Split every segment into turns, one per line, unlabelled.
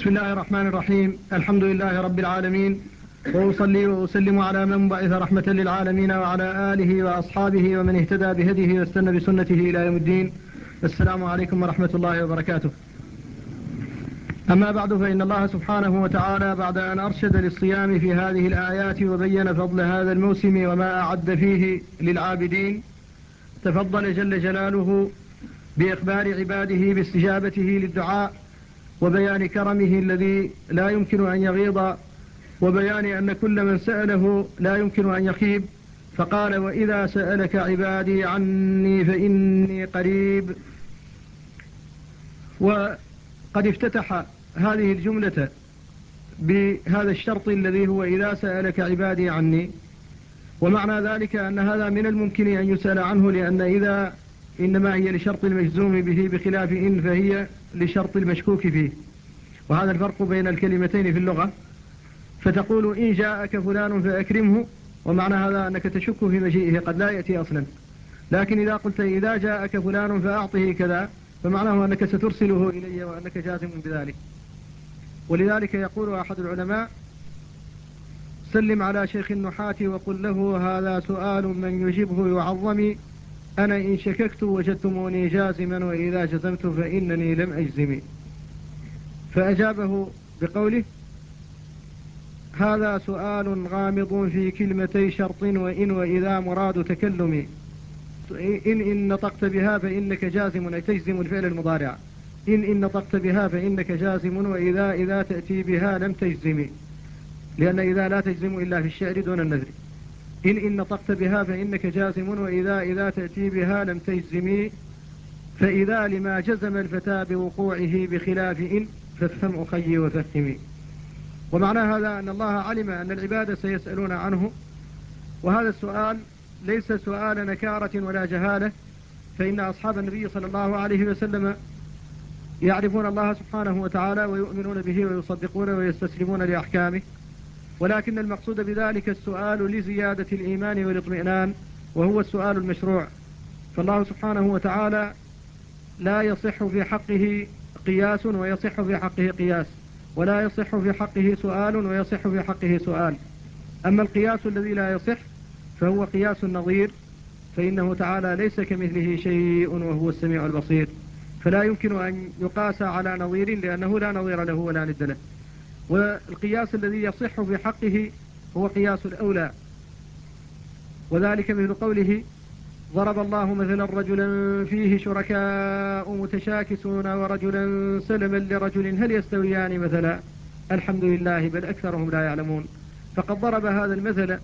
بسم الله الرحمن الرحيم. الحمد لله رب العالمين، وأصلي وأسلم على من بعث رحمة للعالمين وعلى آله وأصحابه ومن اهتدى بهديه واستنى بسنته إلى يوم الدين. السلام عليكم ورحمة الله وبركاته. أما بعد، فإن الله سبحانه وتعالى بعد أن أرشد للصيام في هذه الآيات وبين فضل هذا الموسم وما أعد فيه للعابدين، تفضل جل جلاله بإخبار عباده باستجابته للدعاء، وبيان كرمه الذي لا يمكن أن يغيض، وبيان أن كل من سأله لا يمكن أن يخيب، فقال: وإذا سألك عبادي عني فإني قريب. وقد افتتح هذه الجملة بهذا الشرط الذي هو إذا سألك عبادي عني، ومعنى ذلك أن هذا من الممكن أن يسأل عنه، لأن إذا إنما هي لشرط المجزوم به، بخلاف إن فهي لشرط المشكوك فيه، وهذا الفرق بين الكلمتين في اللغة. فتقول: إن جاءك فلان فأكرمه، ومعنى هذا أنك تشك في مجيئه، قد لا يأتي أصلا. لكن إذا قلت: إذا جاءك فلان فأعطه كذا، فمعناه أنك سترسله إلي وأنك جازم بذلك. ولذلك يقول أحد العلماء: سلم على شيخ النحاة وقل له هذا سؤال من يجيبه يعظمي، أنا إن شككت وجدتموني جازما، وإذا جزمت فإنني لم أجزم. فأجابه بقوله: هذا سؤال غامض في كلمتي شرط وإن وإذا مراد تكلم. إن نطقت بها فإنك جازم، أي تجزم الفعل المضارع. إن نطقت بها فإنك جازم، وإذا تأتي بها لم تجزم، لأن إذا لا تجزم إلا في الشعر دون النذر. إن نطقت بها فإنك جازم، وإذا تأتي بها لم تجزم، فإذا لما جزم الفتى بوقوعه بخلاف إن، فافهم أخي وفهمي. ومعنى هذا أن الله علم أن العباد سيسألون عنه، وهذا السؤال ليس سؤال نكارة ولا جهالة، فإن أصحاب النبي صلى الله عليه وسلم يعرفون الله سبحانه وتعالى ويؤمنون به ويصدقون ويستسلمون لأحكامه، ولكن المقصود بذلك السؤال لزيادة الإيمان والاطمئنان، وهو السؤال المشروع. فالله سبحانه وتعالى لا يصح في حقه قياس ويصح في حقه قياس، ولا يصح في حقه سؤال ويصح في حقه سؤال. أما القياس الذي لا يصح فهو قياس النظير، فإنه تعالى ليس كمثله شيء وهو السميع البصير، فلا يمكن أن يقاس على نظير، لأنه لا نظير له ولا ند له. والقياس الذي يصح في حقه هو قياس الأولى، وذلك مثل قوله: ضرب الله مثلا رجلا فيه شركاء متشاكسون ورجلا سلما لرجل هل يستويان مثلا الحمد لله بل أكثرهم لا يعلمون. فقد ضرب هذا المثل،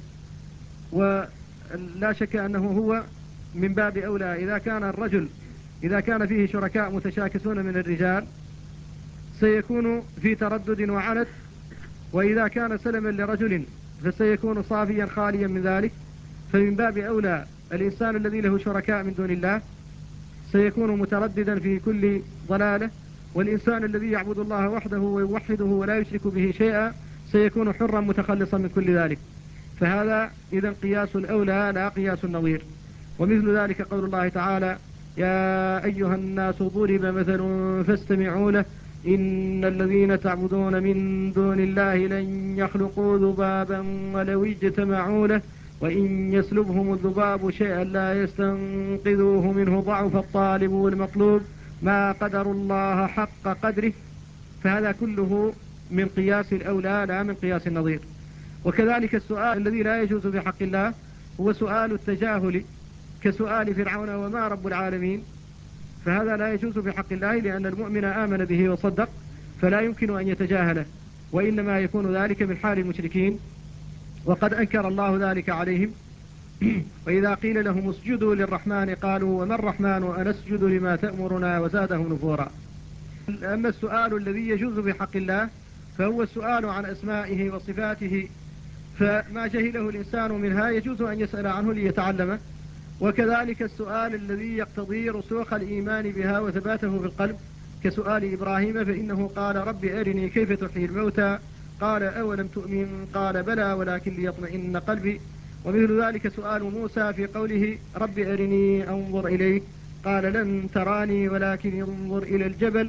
ولا شك أنه هو من باب أولى. إذا كان فيه شركاء متشاكسون من الرجال سيكون في تردد وعنت، وإذا كان سلما لرجل فسيكون صافيا خاليا من ذلك. فمن باب أولى الإنسان الذي له شركاء من دون الله سيكون مترددا في كل ضلالة، والإنسان الذي يعبد الله وحده ويوحده ولا يشرك به شيئا سيكون حرا متخلصا من كل ذلك. فهذا إذن قياس الأولى لا قياس النظير. ومثل ذلك قول الله تعالى: يا أيها الناس ضرب مثل فاستمعوا له إن الذين تعبدون من دون الله لن يخلقوا ذبابا ولو اجتمعوا له وإن يسلبهم الذباب شيئا لا يستنقذوه منه ضعف الطالب والمطلوب ما قدر الله حق قدره. فهذا كله من قياس الأولى لا من قياس النظير. وكذلك السؤال الذي لا يجوز في حق الله هو سؤال التجاهل، كسؤال فرعون: وما رب العالمين. فهذا لا يجوز في حق الله، لأن المؤمن آمن به وصدق، فلا يمكن أن يتجاهله، وإنما يكون ذلك من حال المشركين، وقد أنكر الله ذلك عليهم. وإذا قيل لهم اسجدوا للرحمن قالوا وما الرحمن أنسجد لما تأمرنا وزادهم نفورا. أما السؤال الذي يجوز في حق الله فهو السؤال عن أسمائه وصفاته، فما جهله الإنسان منها يجوز أن يسأل عنه ليتعلمه. وكذلك السؤال الذي يقتضي رسوخ الإيمان بها وثباته في القلب، كسؤال إبراهيم فإنه قال: رب أرني كيف تحيي الموتى، قال: أولم تؤمن، قال: بلى ولكن ليطمئن قلبي. ومثل ذلك سؤال موسى في قوله: رب أرني أنظر إليك، قال: لن تراني ولكن انظر إلى الجبل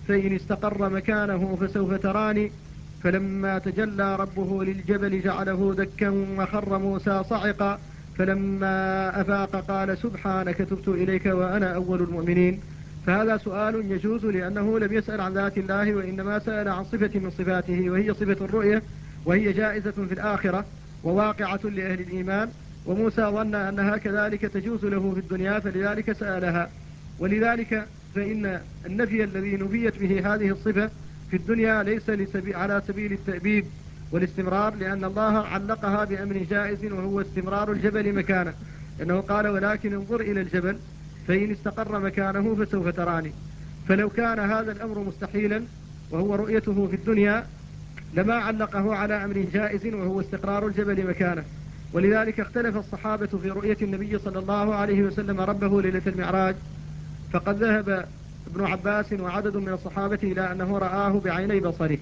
فإن استقر مكانه فسوف تراني. فلما تجلى ربه للجبل جعله دكا وخر موسى صعقا فلما أفاق قال سبحانك تبت إليك وأنا أول المؤمنين. فهذا سؤال يجوز لأنه لم يسأل عن ذات الله وإنما سأل عن صفة من صفاته وهي صفة الرؤية، وهي جائزة في الآخرة وواقعة لأهل الإيمان، وموسى ظن أنها كذلك تجوز له في الدنيا فلذلك سألها. ولذلك فإن النفي الذي نفيت به هذه الصفة في الدنيا ليس على سبيل التأبيد والاستمرار، لأن الله علقها بأمر جائز وهو استمرار الجبل مكانه، لأنه قال ولكن انظر إلى الجبل فإن استقر مكانه فسوف تراني. فلو كان هذا الأمر مستحيلا وهو رؤيته في الدنيا لما علقه على أمر جائز وهو استقرار الجبل مكانه. ولذلك اختلف الصحابة في رؤية النبي صلى الله عليه وسلم ربه ليلة المعراج، فقد ذهب ابن عباس وعدد من الصحابة إلى أنه رآه بعيني بصره،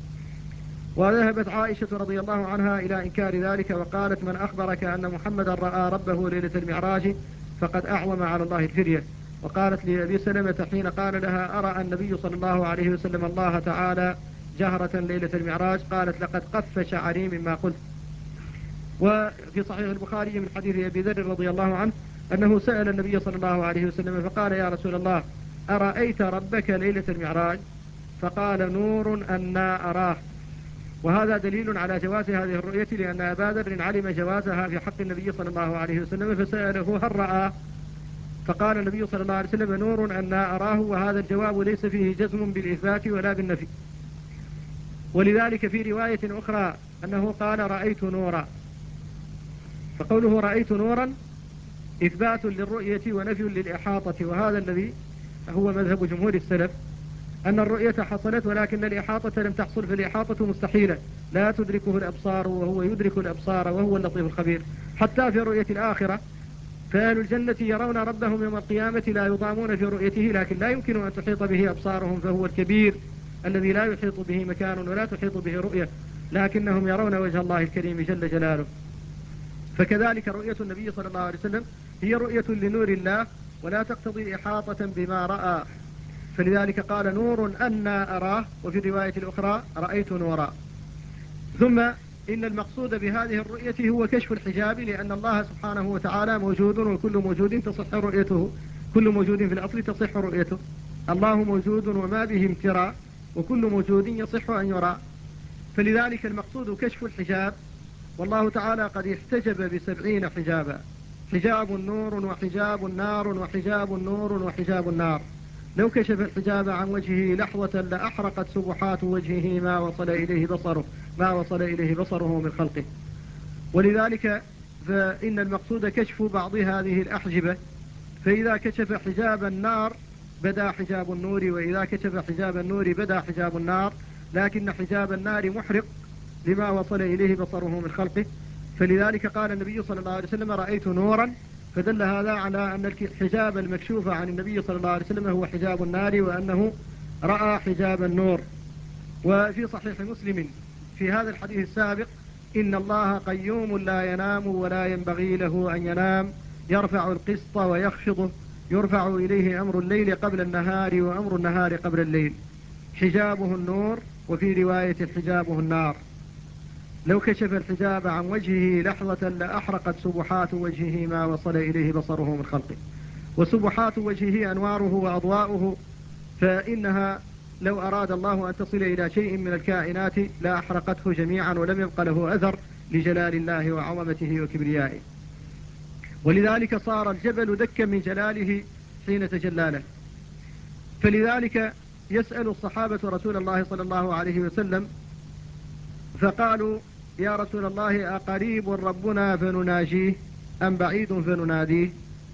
وذهبت عائشة رضي الله عنها إلى إنكار ذلك وقالت من أخبرك أن محمدا رأى ربه ليلة المعراج فقد أعظم على الله الفرية. وقالت لأبي سلمة حين قال لها أرى النبي صلى الله عليه وسلم الله تعالى جهرة ليلة المعراج قالت لقد قف شعري مما قلت. وفي صحيح البخاري من حديث أبي ذر رضي الله عنه أنه سأل النبي صلى الله عليه وسلم فقال يا رسول الله أرأيت ربك ليلة المعراج؟ فقال نور أنا أراه. وهذا دليل على جواز هذه الرؤية، لأن أبا ذر علم جوازها في حق النبي صلى الله عليه وسلم فسأله هل رآه؟ فقال النبي صلى الله عليه وسلم نور أنا أراه. وهذا الجواب ليس فيه جزم بالإثبات ولا بالنفي. ولذلك في رواية أخرى أنه قال رأيت نورا، فقوله رأيت نورا إثبات للرؤية ونفي للإحاطة، وهذا الذي هو مذهب جمهور السلف أن الرؤية حصلت ولكن الإحاطة لم تحصل، فالإحاطة مستحيلة لا تدركه الأبصار وهو يدرك الأبصار وهو اللطيف الخبير. حتى في رؤية الآخرة فأهل الجنة يرون ربهم يوم القيامة لا يضامون في رؤيته، لكن لا يمكن أن تحيط به أبصارهم فهو الكبير الذي لا يحيط به مكان ولا تحيط به رؤية، لكنهم يرون وجه الله الكريم جل جلاله. فكذلك رؤية النبي صلى الله عليه وسلم هي رؤية لنور الله ولا تقتضي إحاطة بما رأى، فلذلك قال نور أنا أراه، وفي الرواية الأخرى رأيت نورا. ثم إن المقصود بهذه الرؤية هو كشف الحجاب، لأن الله سبحانه وتعالى موجود وكل موجود تصح رؤيته، كل موجود في الأصل تصح رؤيته. الله موجود وما به امتراء وكل موجود يصح أن يرى، فلذلك المقصود كشف الحجاب. والله تعالى قد احتجب ب70 حجابا، حجاب نور وحجاب نار وحجاب نور وحجاب النار. لو كشف الحجاب عن وجهه لحظة لأحرقت سبحات وجهه ما وصل إليه بصره من خلقه. ولذلك فإن المقصود كشف بعض هذه الأحجبة، فإذا كشف حجاب النار بدا حجاب النور، وإذا كشف حجاب النور بدا حجاب النار، لكن حجاب النار محرق لما وصل إليه بصره من خلقه. فلذلك قال النبي صلى الله عليه وسلم رأيت نورا، فدل هذا على أن الحجاب المكشوف عن النبي صلى الله عليه وسلم هو حجاب النار، وأنه رأى حجاب النور. وفي صحيح مسلم في هذا الحديث السابق إن الله قيوم لا ينام ولا ينبغي له أن ينام، يرفع القسط ويخفضه، يرفع إليه أمر الليل قبل النهار وأمر النهار قبل الليل، حجابه النور، وفي رواية حجابه النار. لو كشف الحجاب عن وجهه لحظة لأحرقت سبحات وجهه ما وصل إليه بصره من خلقه. وسبحات وجهه أنواره وأضواؤه، فإنها لو أراد الله أن تصل إلى شيء من الكائنات لا أحرقته جميعا ولم يبق له أثر لجلال الله وعظمته وكبريائه. ولذلك صار الجبل دكا من جلاله حين تجلى له. فلذلك يسأل الصحابة رسول الله صلى الله عليه وسلم فقالوا يا رسول الله أقريب ربنا فنناجيه أم بعيد فنناديه؟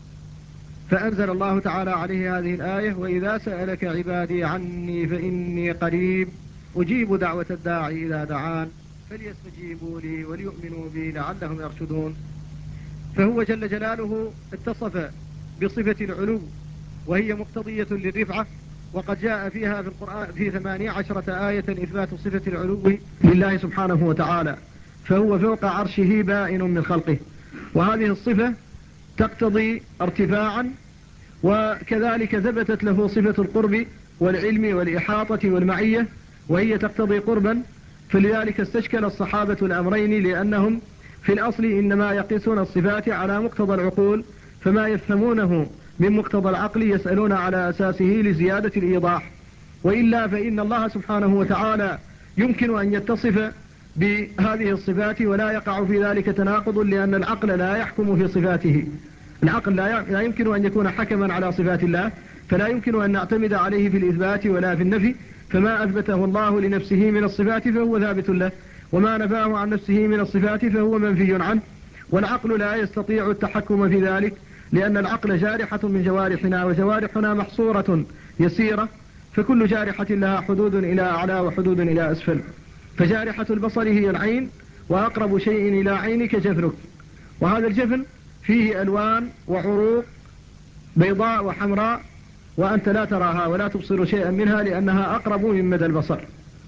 فأنزل الله تعالى عليه هذه الآية وإذا سألك عبادي عني فإني قريب أجيب دعوة الداعي إذا دعان فليستجيبوا لي وليؤمنوا بي لعلهم يرشدون. فهو جل جلاله اتصف بصفة العلو وهي مقتضية للرفعة، وقد جاء فيها في القرآن في 18 آية إثبات صفة العلو لله سبحانه وتعالى، فهو فوق عرشه بائن من خلقه، وهذه الصفة تقتضي ارتفاعا. وكذلك ثبتت له صفة القرب والعلم والإحاطة والمعية، وهي تقتضي قربا، فلذلك استشكل الصحابة الأمرين، لأنهم في الأصل إنما يقيسون الصفات على مقتضى العقول، فما يفهمونه من مقتضى العقل يسألون على أساسه لزيادة الإيضاح. وإلا فإن الله سبحانه وتعالى يمكن أن يتصف بهذه الصفات ولا يقع في ذلك تناقض، لأن العقل لا يحكم في صفاته. العقل لا يمكن أن يكون حكما على صفات الله، فلا يمكن أن نعتمد عليه في الإثبات ولا في النفي، فما أثبته الله لنفسه من الصفات فهو ثابت له، وما نفاه عن نفسه من الصفات فهو منفي عنه. والعقل لا يستطيع التحكم في ذلك، لأن العقل جارحة من جوارحنا، وجوارحنا محصورة يسيرة، فكل جارحة لها حدود إلى أعلى وحدود إلى أسفل. فجارحة البصر هي العين، وأقرب شيء إلى عينك جفنك، وهذا الجفن فيه ألوان وعروق بيضاء وحمراء، وأنت لا تراها ولا تبصر شيئا منها لأنها أقرب من مدى البصر.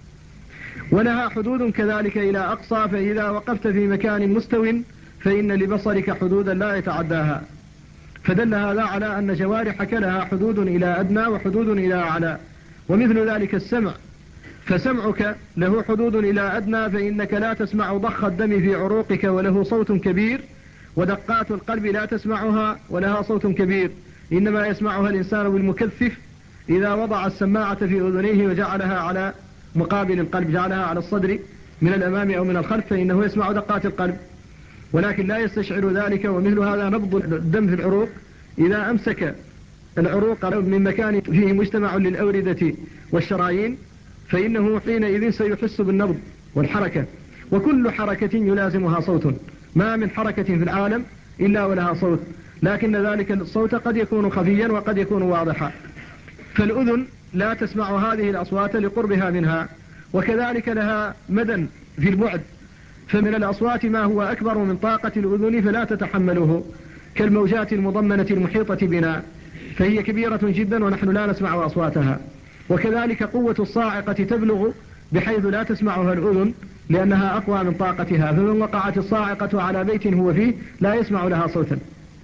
ولها حدود كذلك إلى أقصى، فإذا وقفت في مكان مستو فإن لبصرك حدودا لا يتعداها. فدل هذا على أن جوارحك لها حدود إلى أدنى وحدود إلى أعلى. ومثل ذلك السمع، فسمعك له حدود إلى أدنى، فإنك لا تسمع ضخ الدم في عروقك وله صوت كبير، ودقات القلب لا تسمعها ولها صوت كبير، إنما يسمعها الإنسان بالمكثف إذا وضع السماعة في أذنيه وجعلها على مقابل القلب، جعلها على الصدر من الأمام أو من الخلف، فإنه يسمع دقات القلب ولكن لا يستشعر ذلك. ومثل هذا نبض الدم في العروق، إذا أمسك العروق من مكان فيه مجتمع للأوردة والشرايين فإنه حينئذ سيحس بالنبض والحركة، وكل حركة يلازمها صوت، ما من حركة في العالم إلا ولها صوت، لكن ذلك الصوت قد يكون خفيا وقد يكون واضحا. فالأذن لا تسمع هذه الأصوات لقربها منها، وكذلك لها مدى في البعد، فمن الأصوات ما هو أكبر من طاقة الأذن فلا تتحمله، كالموجات المضمنة المحيطة بنا، فهي كبيرة جدا ونحن لا نسمع أصواتها. وكذلك قوة الصاعقة تبلغ بحيث لا تسمعها الأذن لأنها أقوى من طاقتها، فمن وقعت الصاعقة على بيت هو فيه لا يسمع لها صوتا،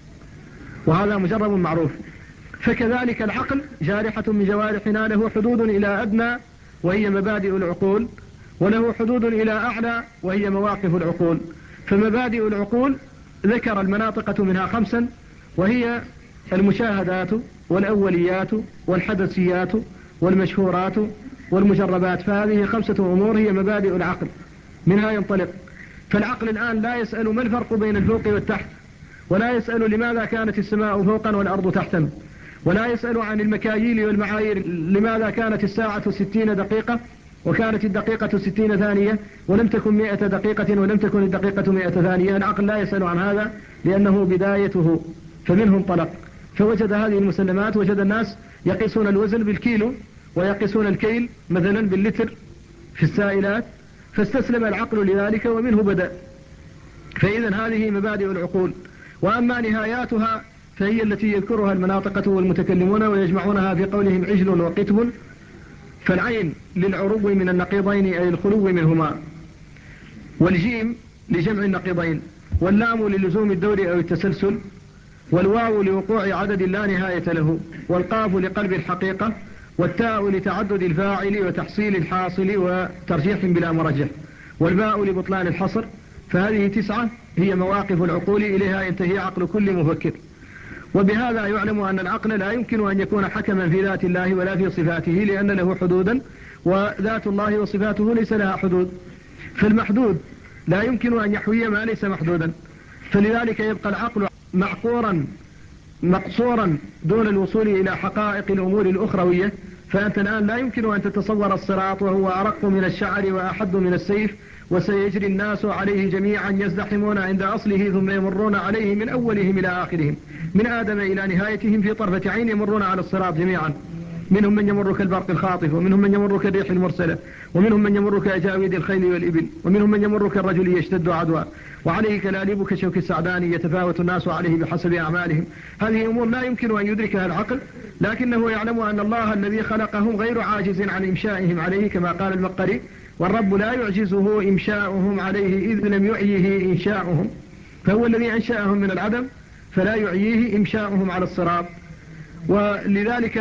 وهذا مجرب معروف. فكذلك العقل جارحة من جوارحنا، له حدود إلى أدنى وهي مبادئ العقول، وله حدود إلى أعلى وهي مواقف العقول. فمبادئ العقول ذكر المناطقة منها 5، وهي المشاهدات والأوليات والحدثيات والمشهورات والمجربات، فهذه 5 أمور هي مبادئ العقل، منها ينطلق. فالعقل الآن لا يسأل ما الفرق بين الفوق والتحت، ولا يسأل لماذا كانت السماء فوقا والأرض تحتا، ولا يسأل عن المكاييل والمعايير، لماذا كانت الساعة 60 دقيقة وكانت الدقيقة 60 ثانية ولم تكن 100 دقيقة ولم تكن الدقيقة 100 ثانية. العقل لا يسأل عن هذا لأنه بدايته، فمنه انطلق، فوجد هذه المسلمات. وجد الناس يقيسون الوزن بالكيلو ويقيسون الكيل مثلا باللتر في السائلات، فاستسلم العقل لذلك ومنه بدأ. فإذا هذه مبادئ العقول. وأما نهاياتها فهي التي يذكرها المناطقة والمتكلمون ويجمعونها في قولهم عجل وقتب. فالعين للعروب من النقيضين أي الخلو منهما، والجيم لجمع النقيضين، واللام للزوم الدور أو التسلسل، والواو لوقوع عدد لا نهاية له، والقاف لقلب الحقيقة، والتاء لتعدد الفاعل وتحصيل الحاصل وترجيح بلا مرجح، والباء لبطلان الحصر. فهذه 9 هي مواقف العقول، إليها ينتهي عقل كل مفكر. وبهذا يعلم أن العقل لا يمكن أن يكون حكما في ذات الله ولا في صفاته، لأن له حدودا، وذات الله وصفاته ليس لها حدود. فالمحدود لا يمكن أن يحوي ما ليس محدودا، فلذلك يبقى العقل معقورا مقصورا دون الوصول إلى حقائق الأمور الأخروية. فأنت الآن لا يمكن أن تتصور الصراط وهو أرق من الشعر وأحد من السيف، وسيجري الناس عليه جميعا يزدحمون عند أصله ثم يمرون عليه من أولهم إلى آخرهم، من آدم إلى نهايتهم في طرفة عين يمرون على الصراط جميعا. منهم من يمر كالبرق الخاطف، ومنهم من يمر كالريح المرسلة، ومنهم من يمر كأجاويد الخيل والإبل، ومنهم من يمر كالرجل يشتد عدوى، وعليه كلاليب كشوك السعدان يتفاوت الناس عليه بحسب أعمالهم. هذه أمور لا يمكن أن يدركها العقل، لكنه يعلم أن الله الذي خلقهم غير عاجز عن إمشائهم عليه، كما قال المقري: والرب لا يعجزه إمشاؤهم عليه إذ لم يعيه إنشاؤهم، فهو الذي أنشأهم من العدم فلا يعيه إمشاؤهم على الصراط. ولذلك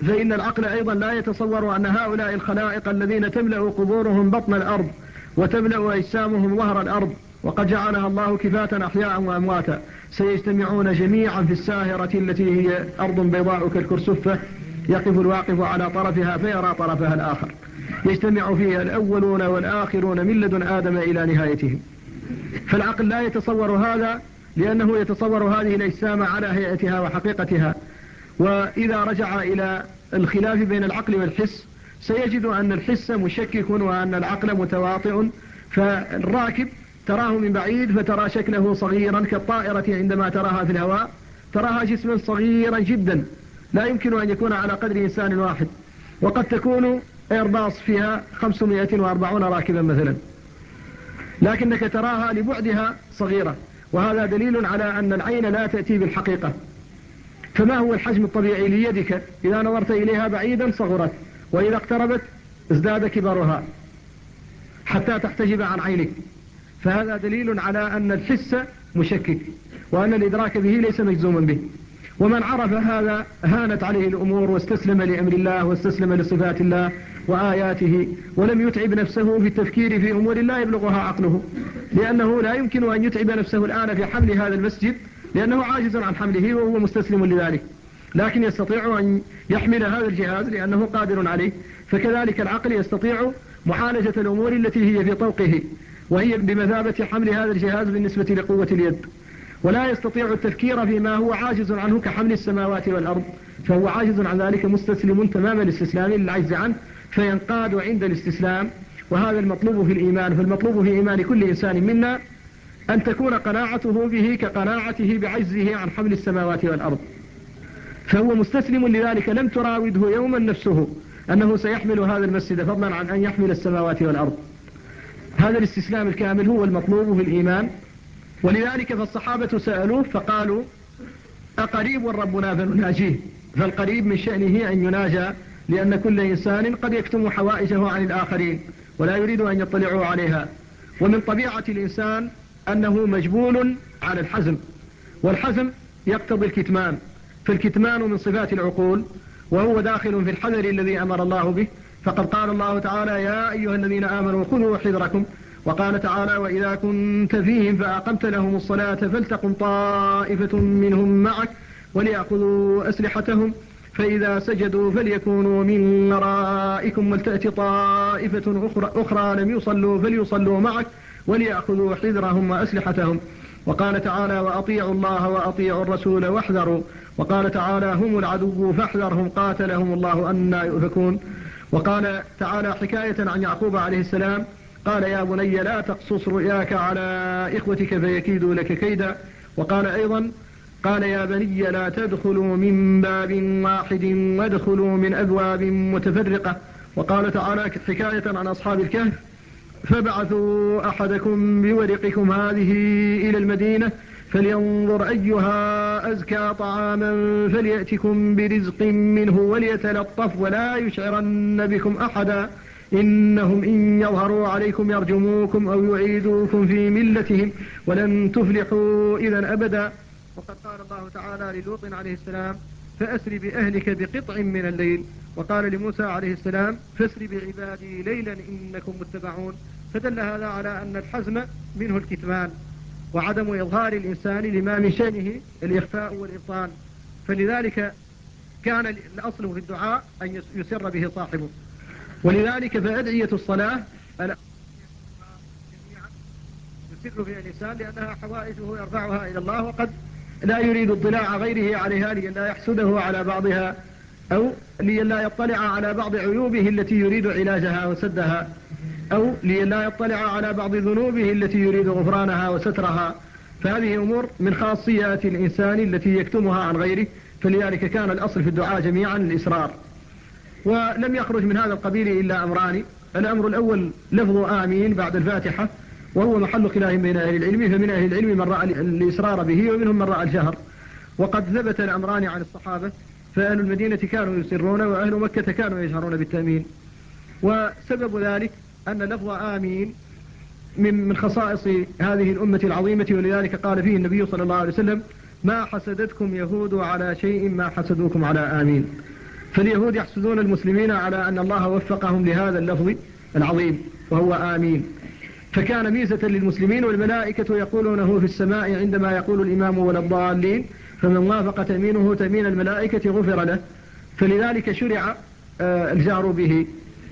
فإن العقل أيضا لا يتصور أن هؤلاء الخلائق الذين تملأ قبورهم بطن الأرض وتملأ أجسامهم ظهر الأرض وقد جعلها الله كفاة أحياء وأمواتا سيجتمعون جميعا في الساهرة التي هي أرض بيضاء كالكرسفة يقف الواقف على طرفها فيرى طرفها الآخر، يجتمع فيها الأولون والآخرون من لدن آدم إلى نهايتهم. فالعقل لا يتصور هذا، لأنه يتصور هذه الأجسام على هيئتها وحقيقتها. وإذا رجع إلى الخلاف بين العقل والحس سيجد أن الحس مشكك وأن العقل متواطئ. فالراكب تراه من بعيد فترى شكله صغيرا كالطائرة عندما تراها في الهواء تراها جسما صغيرا جدا لا يمكن أن يكون على قدر إنسان واحد، وقد تكون ايرباص فيها 540 راكبا مثلا، لكنك تراها لبعدها صغيرة، وهذا دليل على أن العين لا تأتي بالحقيقة. فما هو الحجم الطبيعي ليدك؟ إذا نظرت إليها بعيدا صغرت، وإذا اقتربت ازداد كبرها حتى تحتجب عن عينك. فهذا دليل على أن الحس مشكك وأن الإدراك به ليس مجزوما به. ومن عرف هذا هانت عليه الأمور واستسلم لأمر الله واستسلم لصفات الله وآياته، ولم يتعب نفسه في التفكير في أمور لا يبلغها عقله، لأنه لا يمكن أن يتعب نفسه الآن في حمل هذا المسجد لأنه عاجز عن حمله وهو مستسلم لذلك، لكن يستطيع أن يحمل هذا الجهاز لأنه قادر عليه. فكذلك العقل يستطيع معالجة الأمور التي هي في طوقه وهي بمثابة حمل هذا الجهاز بالنسبة لقوة اليد، ولا يستطيع التفكير فيما هو عاجز عنه كحمل السماوات والأرض، فهو عاجز عن ذلك مستسلم تمام الاستسلام للعجز عنه فينقاد عند الاستسلام. وهذا المطلوب في الإيمان. فالمطلوب في إيمان كل إنسان منا أن تكون قناعته به كقناعته بعجزه عن حمل السماوات والأرض، فهو مستسلم لذلك. لم تراوده يوما نفسه أنه سيحمل هذا المسجد فضلا عن أن يحمل السماوات والأرض. هذا الاستسلام الكامل هو المطلوب في الإيمان. ولذلك فالصحابة سألوه فقالوا أقريب ربنا فنناجيه، فالقريب من شأنه أن يناجى، لأن كل إنسان قد يكتم حوائجه عن الآخرين ولا يريد أن يطلعوا عليها. ومن طبيعة الإنسان أنه مجبول على الحزم، والحزم يقتضي الكتمان، فالكتمان من صفات العقول وهو داخل في الحذر الذي أمر الله به. فقد قال الله تعالى يا أيها الذين آمنوا خذوا حذركم، وقال تعالى وإذا كنت فيهم فأقمت لهم الصلاة فلتقم طائفة منهم معك وليأخذوا أسلحتهم فإذا سجدوا فليكونوا من ورائكم ولتأتي طائفة أخرى لم يصلوا فليصلوا معك وليأخذوا حذرهم وأسلحتهم. وقال تعالى وأطيعوا الله وأطيعوا الرسول واحذروا. وقال تعالى هم العدو فاحذرهم قاتلهم الله أنى يؤفكون. وقال تعالى حكاية عن يعقوب عليه السلام قال يا بني لا تقصص رؤياك على إخوتك فيكيدوا لك كيدا. وقال أيضا قال يا بني لا تدخلوا من باب واحد وادخلوا من أبواب متفرقة. وقال تعالى حكاية عن أصحاب الكهف فابعثوا أحدكم بورقكم هذه إلى المدينة فلينظر أيها أزكى طعاما فليأتكم برزق منه وليتلطف ولا يشعرن بكم أحدا إنهم إن يظهروا عليكم يرجموكم أو يعيدوكم في ملتهم ولن تفلحوا إذا أبدا. وقد قال الله تعالى للوط عليه السلام فأسر بأهلك بقطع من الليل. وقال لموسى عليه السلام فاسر بعبادي ليلا إنكم متبعون. فدل هذا على أن الحزم منه الكتمان وعدم إظهار الإنسان لما من شأنه الإخفاء والإبطان. فلذلك كان الأصل في الدعاء أن يسر به صاحبه. ولذلك فأدعية الصلاة يسر فيها الإنسان لأنها حوائجه يرفعها إلى الله، وقد لا يريد اطلاع غيره عليها لئلا يحسده على بعضها أو لئلا يطلع على بعض عيوبه التي يريد علاجها وسدها أو لئلا يطلع على بعض ذنوبه التي يريد غفرانها وسترها. فهذه أمور من خاصيات الإنسان التي يكتمها عن غيره. فلذلك كان الأصل في الدعاء جميعا الإسرار. ولم يخرج من هذا القبيل إلا أمران. الأمر الأول لفظ آمين بعد الفاتحة، وهو محل خلاف بين أهل العلم، فمن أهل العلم من رأى الإسرار به ومنهم من رأى الجهر. وقد ثبت الأمران عن الصحابة، فأهل المدينة كانوا يسرون وأهل مكة كانوا يجهرون بالتأمين. وسبب ذلك أن لفظ آمين من خصائص هذه الأمة العظيمة، ولذلك قال فيه النبي صلى الله عليه وسلم ما حسدتكم يهود على شيء ما حسدوكم على آمين. فاليهود يحسدون المسلمين على أن الله وفقهم لهذا اللفظ العظيم وهو آمين، فكان ميزة للمسلمين، والملائكة يقولونه في السماء عندما يقول الإمام ولا الضالين، فمن وافق تأمينه تأمين الملائكة غفر له، فلذلك شرع الجهر به.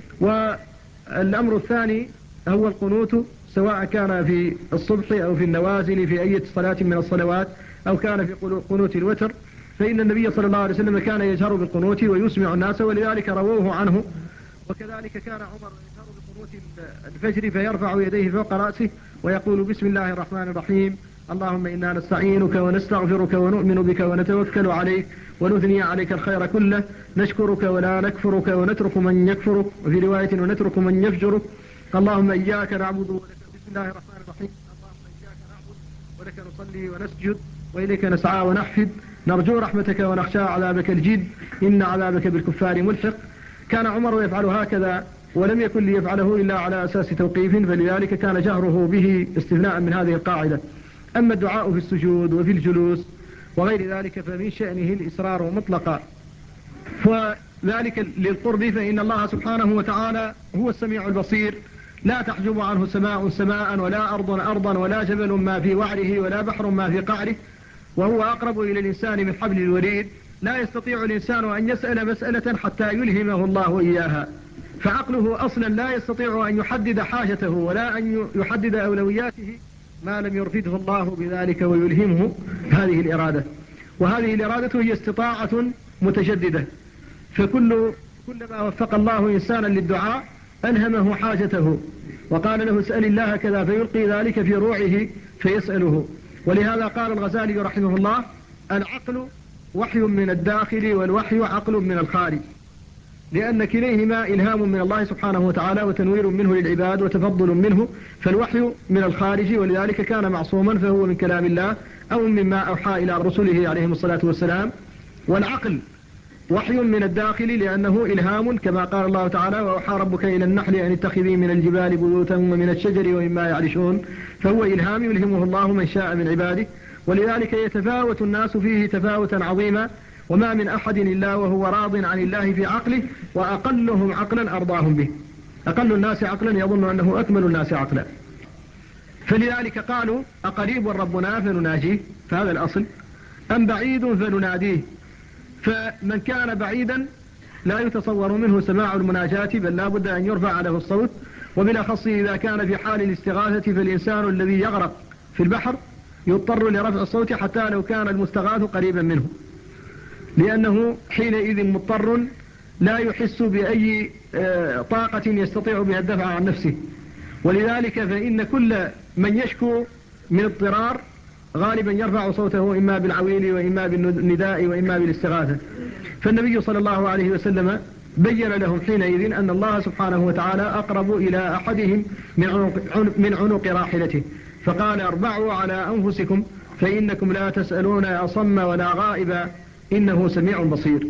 والأمر الثاني هو القنوت، سواء كان في الصبح أو في النوازل في أي صلاة من الصلوات، أو كان في قنوت الوتر، فإن النبي صلى الله عليه وسلم كان يجهر بالقنوت ويسمع الناس، ولذلك رووه عنه. وكذلك كان عمر يجهر بقنوت الفجر فيرفع يديه فوق رأسه ويقول بسم الله الرحمن الرحيم اللهم إنا نستعينك ونستغفرك ونؤمن بك ونتوكل عليك ونثني عليك الخير كله، نشكرك ولا نكفرك ونترك من يكفرك، وفي رواية ونترك من يفجرك، اللهم إياك نعبد ولك. بسم الله الرحمن الرحيم اللهم إياك نعبد ولك نصلي ونسجد وإليك نسعى ونحفد، نرجو رحمتك ونخشى عذابك الجد، إن عذابك بالكفار ملحق. كان عمر يفعل هكذا، ولم يكن ليفعله إلا على أساس توقيف، فلذلك كان جهره به استثناء من هذه القاعدة. أما الدعاء في السجود وفي الجلوس وغير ذلك فمن شأنه الإسرار مطلقا، وذلك للقرب، فإن الله سبحانه وتعالى هو السميع البصير، لا تحجب عنه سماء سماء ولا أرض أرضا ولا جبل ما في وعره ولا بحر ما في قعره، وهو أقرب إلى الإنسان من حبل الوريد. لا يستطيع الإنسان أن يسأل مسألة حتى يلهمه الله إياها، فعقله أصلا لا يستطيع أن يحدد حاجته ولا أن يحدد أولوياته ما لم يرفده الله بذلك ويلهمه هذه الإرادة. وهذه الإرادة هي استطاعة متجددة، فكلما وفق الله إنسانا للدعاء ألهمه حاجته، وقال له اسأل الله كذا، فيلقي ذلك في روعه فيسأله. ولهذا قال الغزالي رحمه الله العقل وحي من الداخل والوحي عقل من الخارج، لأن كليهما إلهام من الله سبحانه وتعالى وتنوير منه للعباد وتفضل منه، فالوحي من الخارج ولذلك كان معصوما فهو من كلام الله أو مما أوحى إلى رسله عليهم الصلاة والسلام. والعقل وحي من الداخل لأنه إلهام، كما قال الله تعالى وأوحى ربك إلى النحل أن اتخذي من الجبال بيوتا ومن الشجر ومما يعرشون، فهو إلهام يلهمه الله من شاء من عباده، ولذلك يتفاوت الناس فيه تفاوتا عظيما، وما من أحد إلا وهو راض عن الله في عقله، وأقلهم عقلا أرضاهم به. أقل الناس عقلا يظن أنه أكمل الناس عقلا، فلذلك قالوا أقريب ربنا فنناجيه، فهذا الأصل، أم بعيد فنناديه. فمن كان بعيدا لا يتصور منه سماع المناجاة، بل لا بد أن يرفع له الصوت، وبالأخص إذا كان في حال الاستغاثة، فالإنسان الذي يغرق في البحر يضطر لرفع الصوت حتى لو كان المستغاث قريبا منه، لأنه حينئذ مضطر لا يحس بأي طاقة يستطيع بها الدفع عن نفسه. ولذلك فإن كل من يشكو من اضطرار غالبا يرفع صوته إما بالعويل وإما بالنداء وإما بالاستغاثة. فالنبي صلى الله عليه وسلم بين لهم حينئذ أن الله سبحانه وتعالى أقرب إلى أحدهم من عنق راحلته، فقال اربعوا على أنفسكم فإنكم لا تسألون أصم ولا غائبا إنه سميع بصير.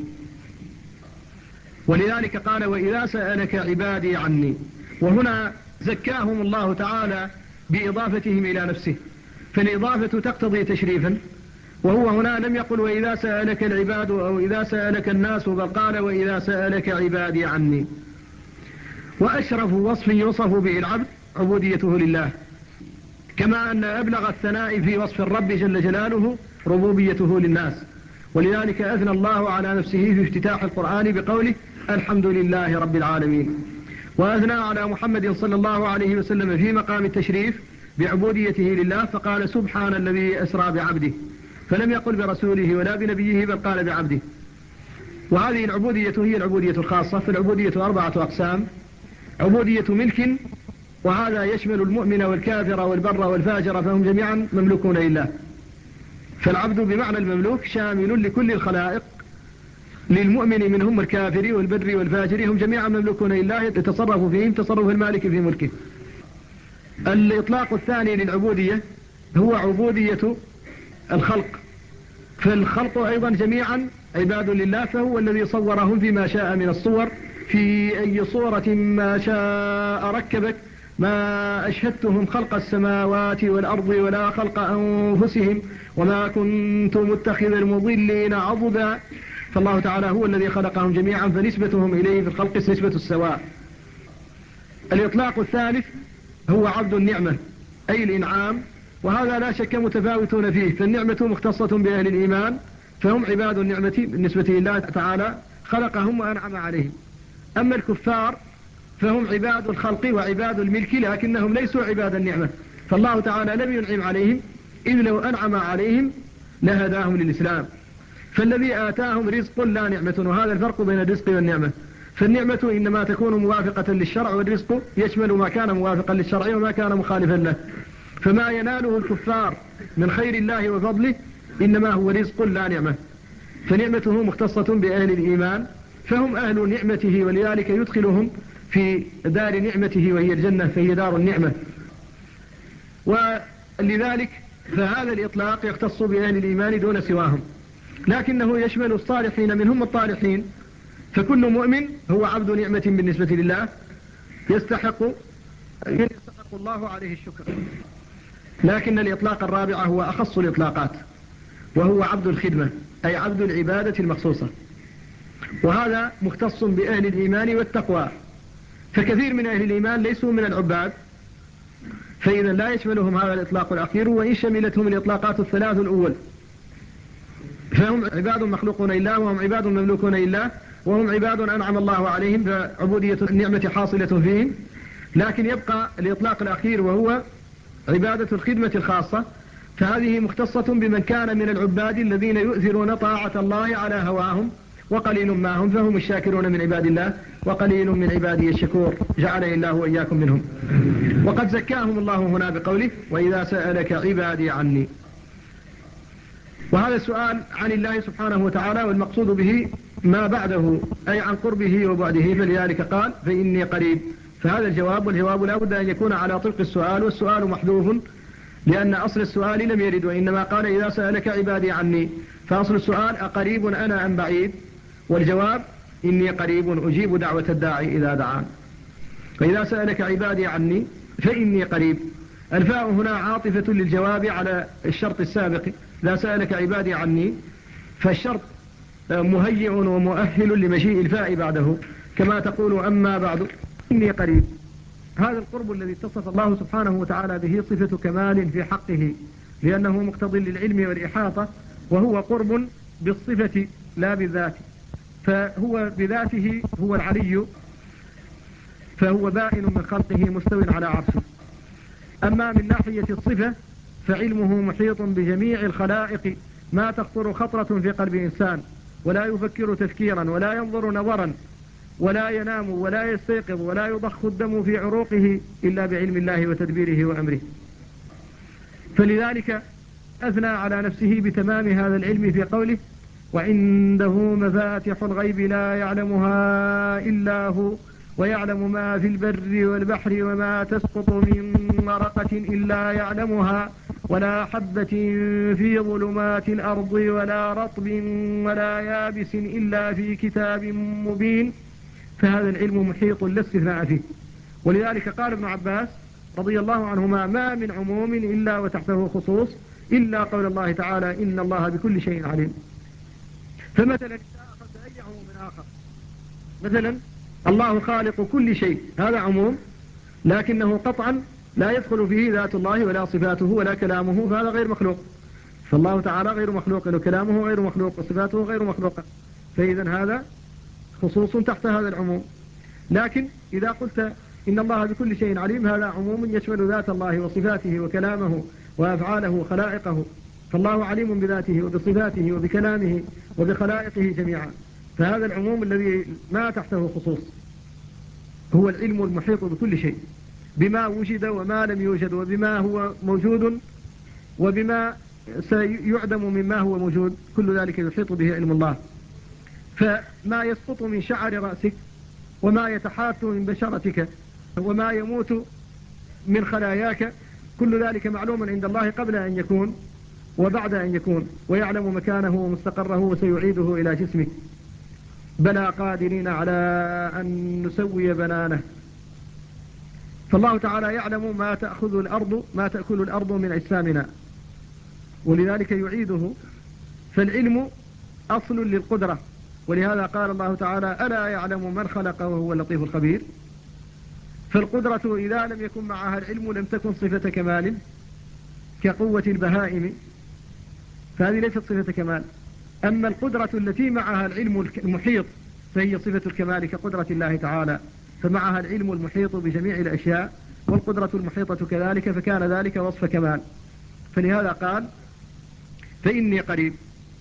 ولذلك قال وإذا سألك عبادي عني، وهنا زكاهم الله تعالى بإضافتهم إلى نفسه، فالإضافة تقتضي تشريفا، وهو هنا لم يقل وإذا سألك العباد أو إذا سألك الناس، بل قال وإذا سألك عبادي عني. وأشرف وصف يوصف به العبد عبوديته لله، كما أن أبلغ الثناء في وصف الرب جل جلاله ربوبيته للناس. ولذلك أثنى الله على نفسه في افتتاح القرآن بقوله الحمد لله رب العالمين، وأثنى على محمد صلى الله عليه وسلم في مقام التشريف بعبوديته لله، فقال سبحان الذي أسرى بعبده، فلم يقل برسوله ولا بنبيه بل قال بعبده. وهذه العبودية هي العبودية الخاصة، فالعبودية 4 أقسام: عبودية ملك، وهذا يشمل المؤمن والكافر والبر والفاجر، فهم جميعا مملوكون لله. فالعبد بمعنى المملوك شامل لكل الخلائق، للمؤمن منهم الكافر والبر والفاجر، هم جميعا مملوكون لله يتصرف فيهم تصرف المالك في ملكه. الإطلاق الثاني للعبودية هو عبودية الخلق، فالخلق أيضا جميعا عباد لله، فهو الذي صورهم فيما شاء من الصور، في أي صورة ما شاء ركبك، ما أشهدتهم خلق السماوات والأرض ولا خلق أنفسهم وما كنت متخذ المضلين عضدا. فالله تعالى هو الذي خلقهم جميعا، فنسبتهم إليه في الخلق نسبة السواء. الإطلاق الثالث هو عبد النعمة أي الإنعام، وهذا لا شك متفاوتون فيه، فالنعمة مختصة بأهل الإيمان فهم عباد النعمة بالنسبة لله تعالى خلقهم وأنعم عليهم. أما الكفار فهم عباد الخلق وعباد الملك لكنهم ليسوا عباد النعمة، فالله تعالى لم ينعم عليهم، إذ لو أنعم عليهم لهداهم للإسلام. فالذي آتاهم رزق لا نعمة، وهذا الفرق بين الرزق والنعمة. فالنعمة إنما تكون موافقة للشرع، والرزق يشمل ما كان موافقا للشرع وما كان مخالفا له. فما يناله الكفار من خير الله وفضله إنما هو رزق لا نعمة، فنعمته مختصة بأهل الإيمان فهم أهل نعمته، ولذلك يدخلهم في دار نعمته وهي الجنة، فهي دار النعمة. ولذلك فهذا الإطلاق يختص بأهل الإيمان دون سواهم، لكنه يشمل الصالحين منهم الطالحين، فكل مؤمن هو عبد نعمة بالنسبة لله يستحق الله عليه الشكر. لكن الإطلاق الرابع هو أخص الإطلاقات، وهو عبد الخدمة أي عبد العبادة المخصوصة، وهذا مختص بأهل الإيمان والتقوى، فكثير من أهل الإيمان ليسوا من العباد، فإذا لا يشملهم هذا الإطلاق الأخير، وإن شملتهم الإطلاقات الثلاث الأول فهم عباد مخلوقون لله، وهم عباد مملوكون لله، وهم عباد أنعم الله عليهم، فعبودية النعمة حاصلة فيهم. لكن يبقى الإطلاق الأخير وهو عبادة الخدمة الخاصة، فهذه مختصة بمن كان من العباد الذين يؤثرون طاعة الله على هواهم، وقليل ما هم، فهم الشاكرون من عباد الله، وقليل من عبادي الشكور، جعلني الله وإياكم منهم. وقد زكاهم الله هنا بقوله وإذا سألك عبادي عني، وهذا السؤال عن الله سبحانه وتعالى، والمقصود به ما بعده أي عن قربه وبعده، فلذلك قال فإني قريب. فهذا الجواب، والجواب لا بد أن يكون على طرق السؤال، والسؤال محذوف لأن أصل السؤال لم يرد، وإنما قال إذا سألك عبادي عني، فأصل السؤال أقريب أنا أم بعيد، والجواب إني قريب أجيب دعوة الداعي إذا دعان. فإذا سألك عبادي عني فإني قريب، الفاء هنا عاطفة للجواب على الشرط السابق، إذا سألك عبادي عني، فالشرط مهيئ ومؤهل لمجيء الفاء بعده، كما تقول أما بعد إني قريب. هذا القرب الذي اتصف الله سبحانه وتعالى به صفة كمال في حقه، لأنه مقتض للعلم والإحاطة، وهو قرب بالصفة لا بالذات، فهو بذاته هو العلي، فهو بائن من خلقه مستو على عرشه. أما من ناحية الصفة فعلمه محيط بجميع الخلائق، ما تخطر خطرة في قلب إنسان، ولا يفكر تفكيرا، ولا ينظر نظرا، ولا ينام ولا يستيقظ، ولا يضخ الدم في عروقه إلا بعلم الله وتدبيره وأمره. فلذلك أثنى على نفسه بتمام هذا العلم في قوله وعنده مفاتح الغيب لا يعلمها إلا هو ويعلم ما في البر والبحر وما تسقط من ورقة إلا يعلمها ولا حبة في ظلمات الأرض ولا رطب ولا يابس إلا في كتاب مبين. فهذا العلم محيط لا استثناء فيه. ولذلك قال ابن عباس رضي الله عنهما ما من عموم إلا وتحته خصوص إلا قول الله تعالى إن الله بكل شيء عليم. فمثلا أخذ أي عموم آخر، مثلا الله خالق كل شيء، هذا عموم، لكنه قطعا لا يدخل فيه ذات الله ولا صفاته ولا كلامه، فهذا غير مخلوق. فالله تعالى غير مخلوق، وكلامه غير مخلوق، وصفاته غير مخلوقة، فإذا هذا خصوص تحت هذا العموم. لكن إذا قلت إن الله بكل شيء عليم، هذا عموم يشمل ذات الله وصفاته وكلامه وأفعاله وخلائقه، فالله عليم بذاته وبصفاته وبكلامه وبخلائقه جميعا. فهذا العموم الذي ما تحته خصوص هو العلم المحيط بكل شيء، بما وجد وما لم يوجد، وبما هو موجود وبما سيعدم مما هو موجود، كل ذلك يحيط به علم الله. فما يسقط من شعر رأسك وما يتحات من بشرتك وما يموت من خلاياك، كل ذلك معلوم عند الله قبل أن يكون وبعد أن يكون، ويعلم مكانه ومستقره وسيعيده إلى جسمك. بلى قادرين على أن نسوي بنانه. فالله تعالى يعلم ما تأكل الأرض من أجسامنا، ولذلك يعيده. فالعلم أصل للقدرة، ولهذا قال الله تعالى: ألا يعلم من خلق وهو اللطيف الخبير. فالقدرة إذا لم يكن معها العلم لم تكن صفة كمال كقوة البهائم، فهذه ليست صفة كمال. أما القدرة التي معها العلم المحيط فهي صفة الكمال كقدرة الله تعالى، فمعها العلم المحيط بجميع الأشياء، والقدرة المحيطة كذلك، فكان ذلك وصف كمال. فلهذا قال: فإني قريب.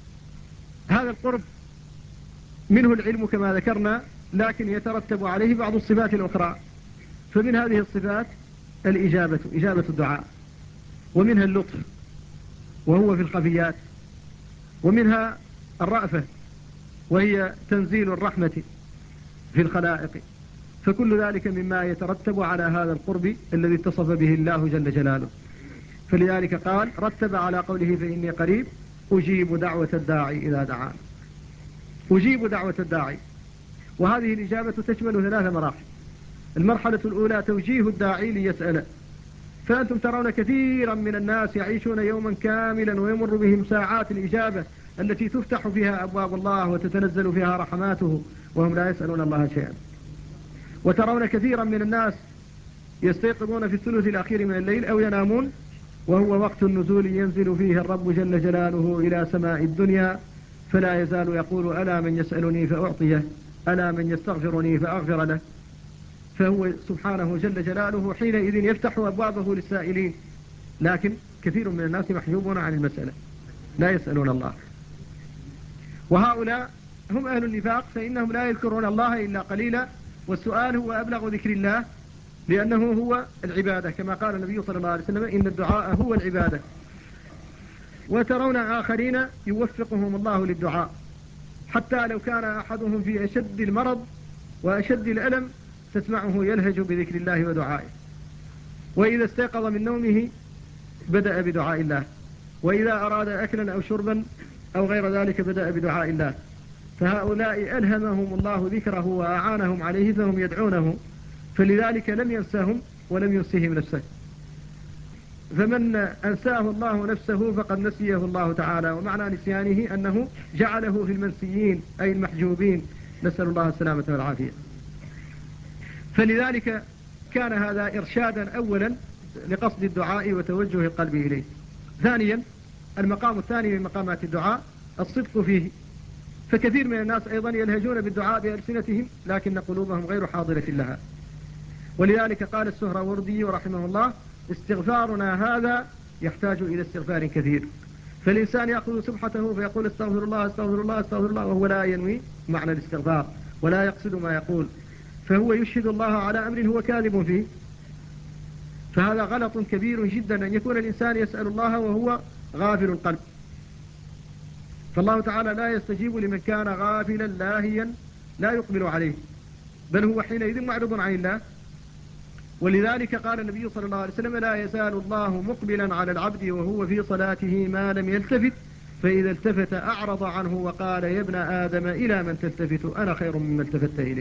هذا القرب منه العلم كما ذكرنا، لكن يترتب عليه بعض الصفات الأخرى. فمن هذه الصفات الإجابة، إجابة الدعاء، ومنها اللطف وهو في الخفيات، ومنها الرأفة وهي تنزيل الرحمة في الخلائق. فكل ذلك مما يترتب على هذا القرب الذي اتصف به الله جل جلاله. فلذلك قال: رتب على قوله فإني قريب أجيب دعوة الداعي إذا دعان. أجيب دعوة الداعي، وهذه الإجابة تشمل 3 مراحل. المرحلة الأولى توجيه الداعي ليسأل. فأنتم ترون كثيرا من الناس يعيشون يوما كاملا ويمر بهم ساعات الإجابة التي تفتح فيها أبواب الله وتتنزل فيها رحماته وهم لا يسألون الله شيئا. وترون كثيرا من الناس يستيقظون في الثلث الأخير من الليل أو ينامون وهو وقت النزول ينزل فيه الرب جل جلاله إلى سماء الدنيا، فلا يزال يقول: ألا من يسألني فأعطيه، ألا من يستغفرني فأغفر له. فهو سبحانه جل جلاله حينئذ يفتح أبوابه للسائلين، لكن كثير من الناس محجوبون عن المسألة لا يسألون الله. وهؤلاء هم أهل النفاق، فإنهم لا يذكرون الله إلا قليلا، والسؤال هو أبلغ ذكر الله لأنه هو العبادة، كما قال النبي صلى الله عليه وسلم: إن الدعاء هو العبادة. وترون آخرين يوفقهم الله للدعاء، حتى لو كان أحدهم في أشد المرض وأشد الألم تسمعه يلهج بذكر الله ودعائه، وإذا استيقظ من نومه بدأ بدعاء الله، وإذا أراد أكلا أو شربا أو غير ذلك بدأ بدعاء الله. فهؤلاء ألهمهم الله ذكره وأعانهم عليه فهم يدعونه، فلذلك لم ينساهم ولم ينسهم نفسه. فمن أنساه الله نفسه فقد نسيه الله تعالى، ومعنى نسيانه أنه جعله في المنسيين أي المحجوبين، نسأل الله السلامة والعافية. فلذلك كان هذا إرشادا أولا لقصد الدعاء وتوجه القلب إليه. ثانيا المقام الثاني من مقامات الدعاء الصدق فيه، فكثير من الناس أيضا يلهجون بالدعاء بألسنتهم لكن قلوبهم غير حاضرة لها. ولذلك قال السهروردي رحمه الله: استغفارنا هذا يحتاج إلى استغفار كثير. فالإنسان يأخذ سبحته فيقول: استغفر الله استغفر الله استغفر الله، وهو لا ينوي معنى الاستغفار ولا يقصد ما يقول، فهو يشهد الله على أمر هو كاذب فيه. فهذا غلط كبير جدا أن يكون الإنسان يسأل الله وهو غافل القلب. فالله تعالى لا يستجيب لمن كان غافلا لاهيا لا يقبل عليه، بل هو حينئذ معرض عن الله. ولذلك قال النبي صلى الله عليه وسلم: لا يزال الله مقبلا على العبد وهو في صلاته ما لم يلتفت، فإذا التفت أعرض عنه وقال: يا ابن آدم إلى من تلتفت أنا خير مما التفت إليه.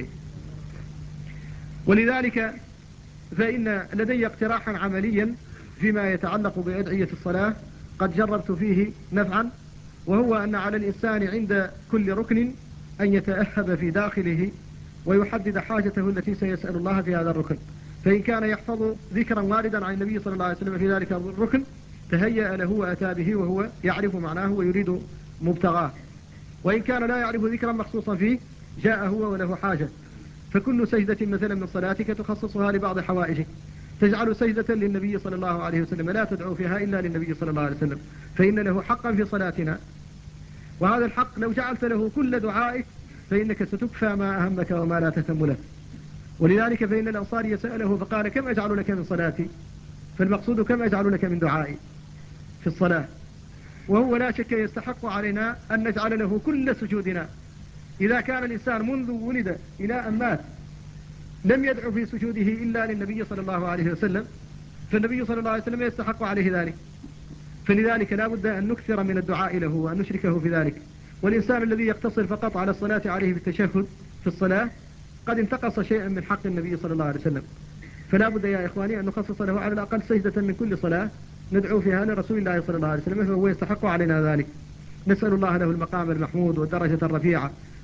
ولذلك فإن لدي اقتراحا عمليا فيما يتعلق بأدعية الصلاة قد جربت فيه نفعا، وهو أن على الإنسان عند كل ركن أن يتأهب في داخله ويحدد حاجته التي سيسأل الله في هذا الركن. فإن كان يحفظ ذكرا واردا عن النبي صلى الله عليه وسلم في ذلك الركن تهيأ له وأتى به وهو يعرف معناه ويريد مبتغاه. وإن كان لا يعرف ذكرا مخصوصا فيه جاء هو وله حاجة. فكل سجدة مثلا من صلاتك تخصصها لبعض حوائجك، تجعل سجدة للنبي صلى الله عليه وسلم لا تدعو فيها إلا للنبي صلى الله عليه وسلم، فإن له حقا في صلاتنا، وهذا الحق لو جعلت له كل دعائك فإنك ستكفى ما أهمك وما لا تهتم له. ولذلك فإن الأنصاري سأله فقال: كم أجعل لك من صلاتي؟ فالمقصود كم أجعل لك من دعائي في الصلاة، وهو لا شك يستحق علينا أن نجعل له كل سجودنا. إذا كان الإنسان منذ ولد إلى أن مات لم يدعو في سجوده إلا للنبي صلى الله عليه وسلم، فالنبي صلى الله عليه وسلم يستحق عليه ذلك. فلذلك لا بد أن نكثر من الدعاء له وأن نشركه في ذلك. والإنسان الذي يقتصر فقط على الصلاة عليه بالتشهد في الصلاة قد انتقص شيئا من حق النبي صلى الله عليه وسلم. فلا بد يا إخواني أن نخصص له على الأقل سجدة من كل صلاة ندعو فيها لرسول الله صلى الله عليه وسلم، فهو يستحق علينا ذلك. نسأل الله له المقام المحمود والدرجة الرفيعة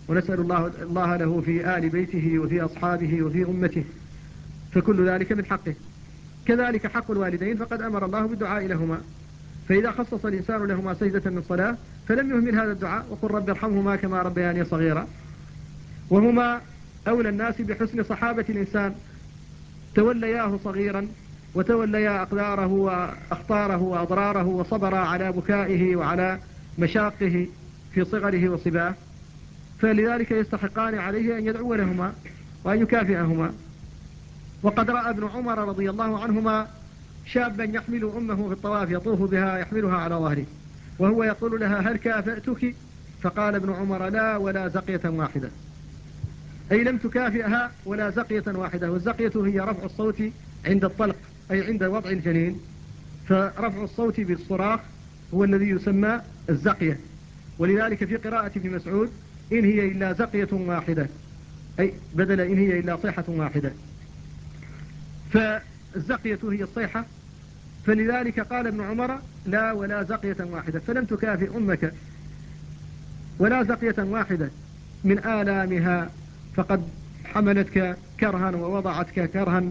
ونسأل الله له في آل بيته وفي أصحابه وفي أمته، فكل ذلك من حقه. كذلك حق الوالدين، فقد أمر الله بالدعاء لهما، فإذا خصص الإنسان لهما سجدة من صلاة فلم يهمل هذا الدعاء، وقل رب ارحمهما كما ربياني صغيرا. وهما أولى الناس بحسن صحابة الإنسان، تولياه صغيرا وتوليا أقداره وأخطاره وأضراره، وصبرا على بكائه وعلى مشاقه في صغره وصباه، فلذلك يستحقان عليه أن يدعو لهما وأن يكافئهما. وقد رأى ابن عمر رضي الله عنهما شابا يحمل أمه في الطواف يطوف بها يحملها على ظهره، وهو يقول لها هل كافأتك؟ فقال ابن عمر لا ولا زقية واحدة، أي لم تكافئها ولا زقية واحدة. والزقية هي رفع الصوت عند الطلق، أي عند وضع الجنين، فرفع الصوت بالصراخ هو الذي يسمى الزقية. ولذلك في قراءة ابن مسعود إن هي إلا زقية واحدة، أي بدل إن هي إلا صيحة واحدة، فالزقية هي الصيحة. فلذلك قال ابن عمر لا ولا زقية واحدة، فلم تكافئ أمك ولا زقية واحدة من آلامها، فقد حملتك كرها ووضعتك كرها،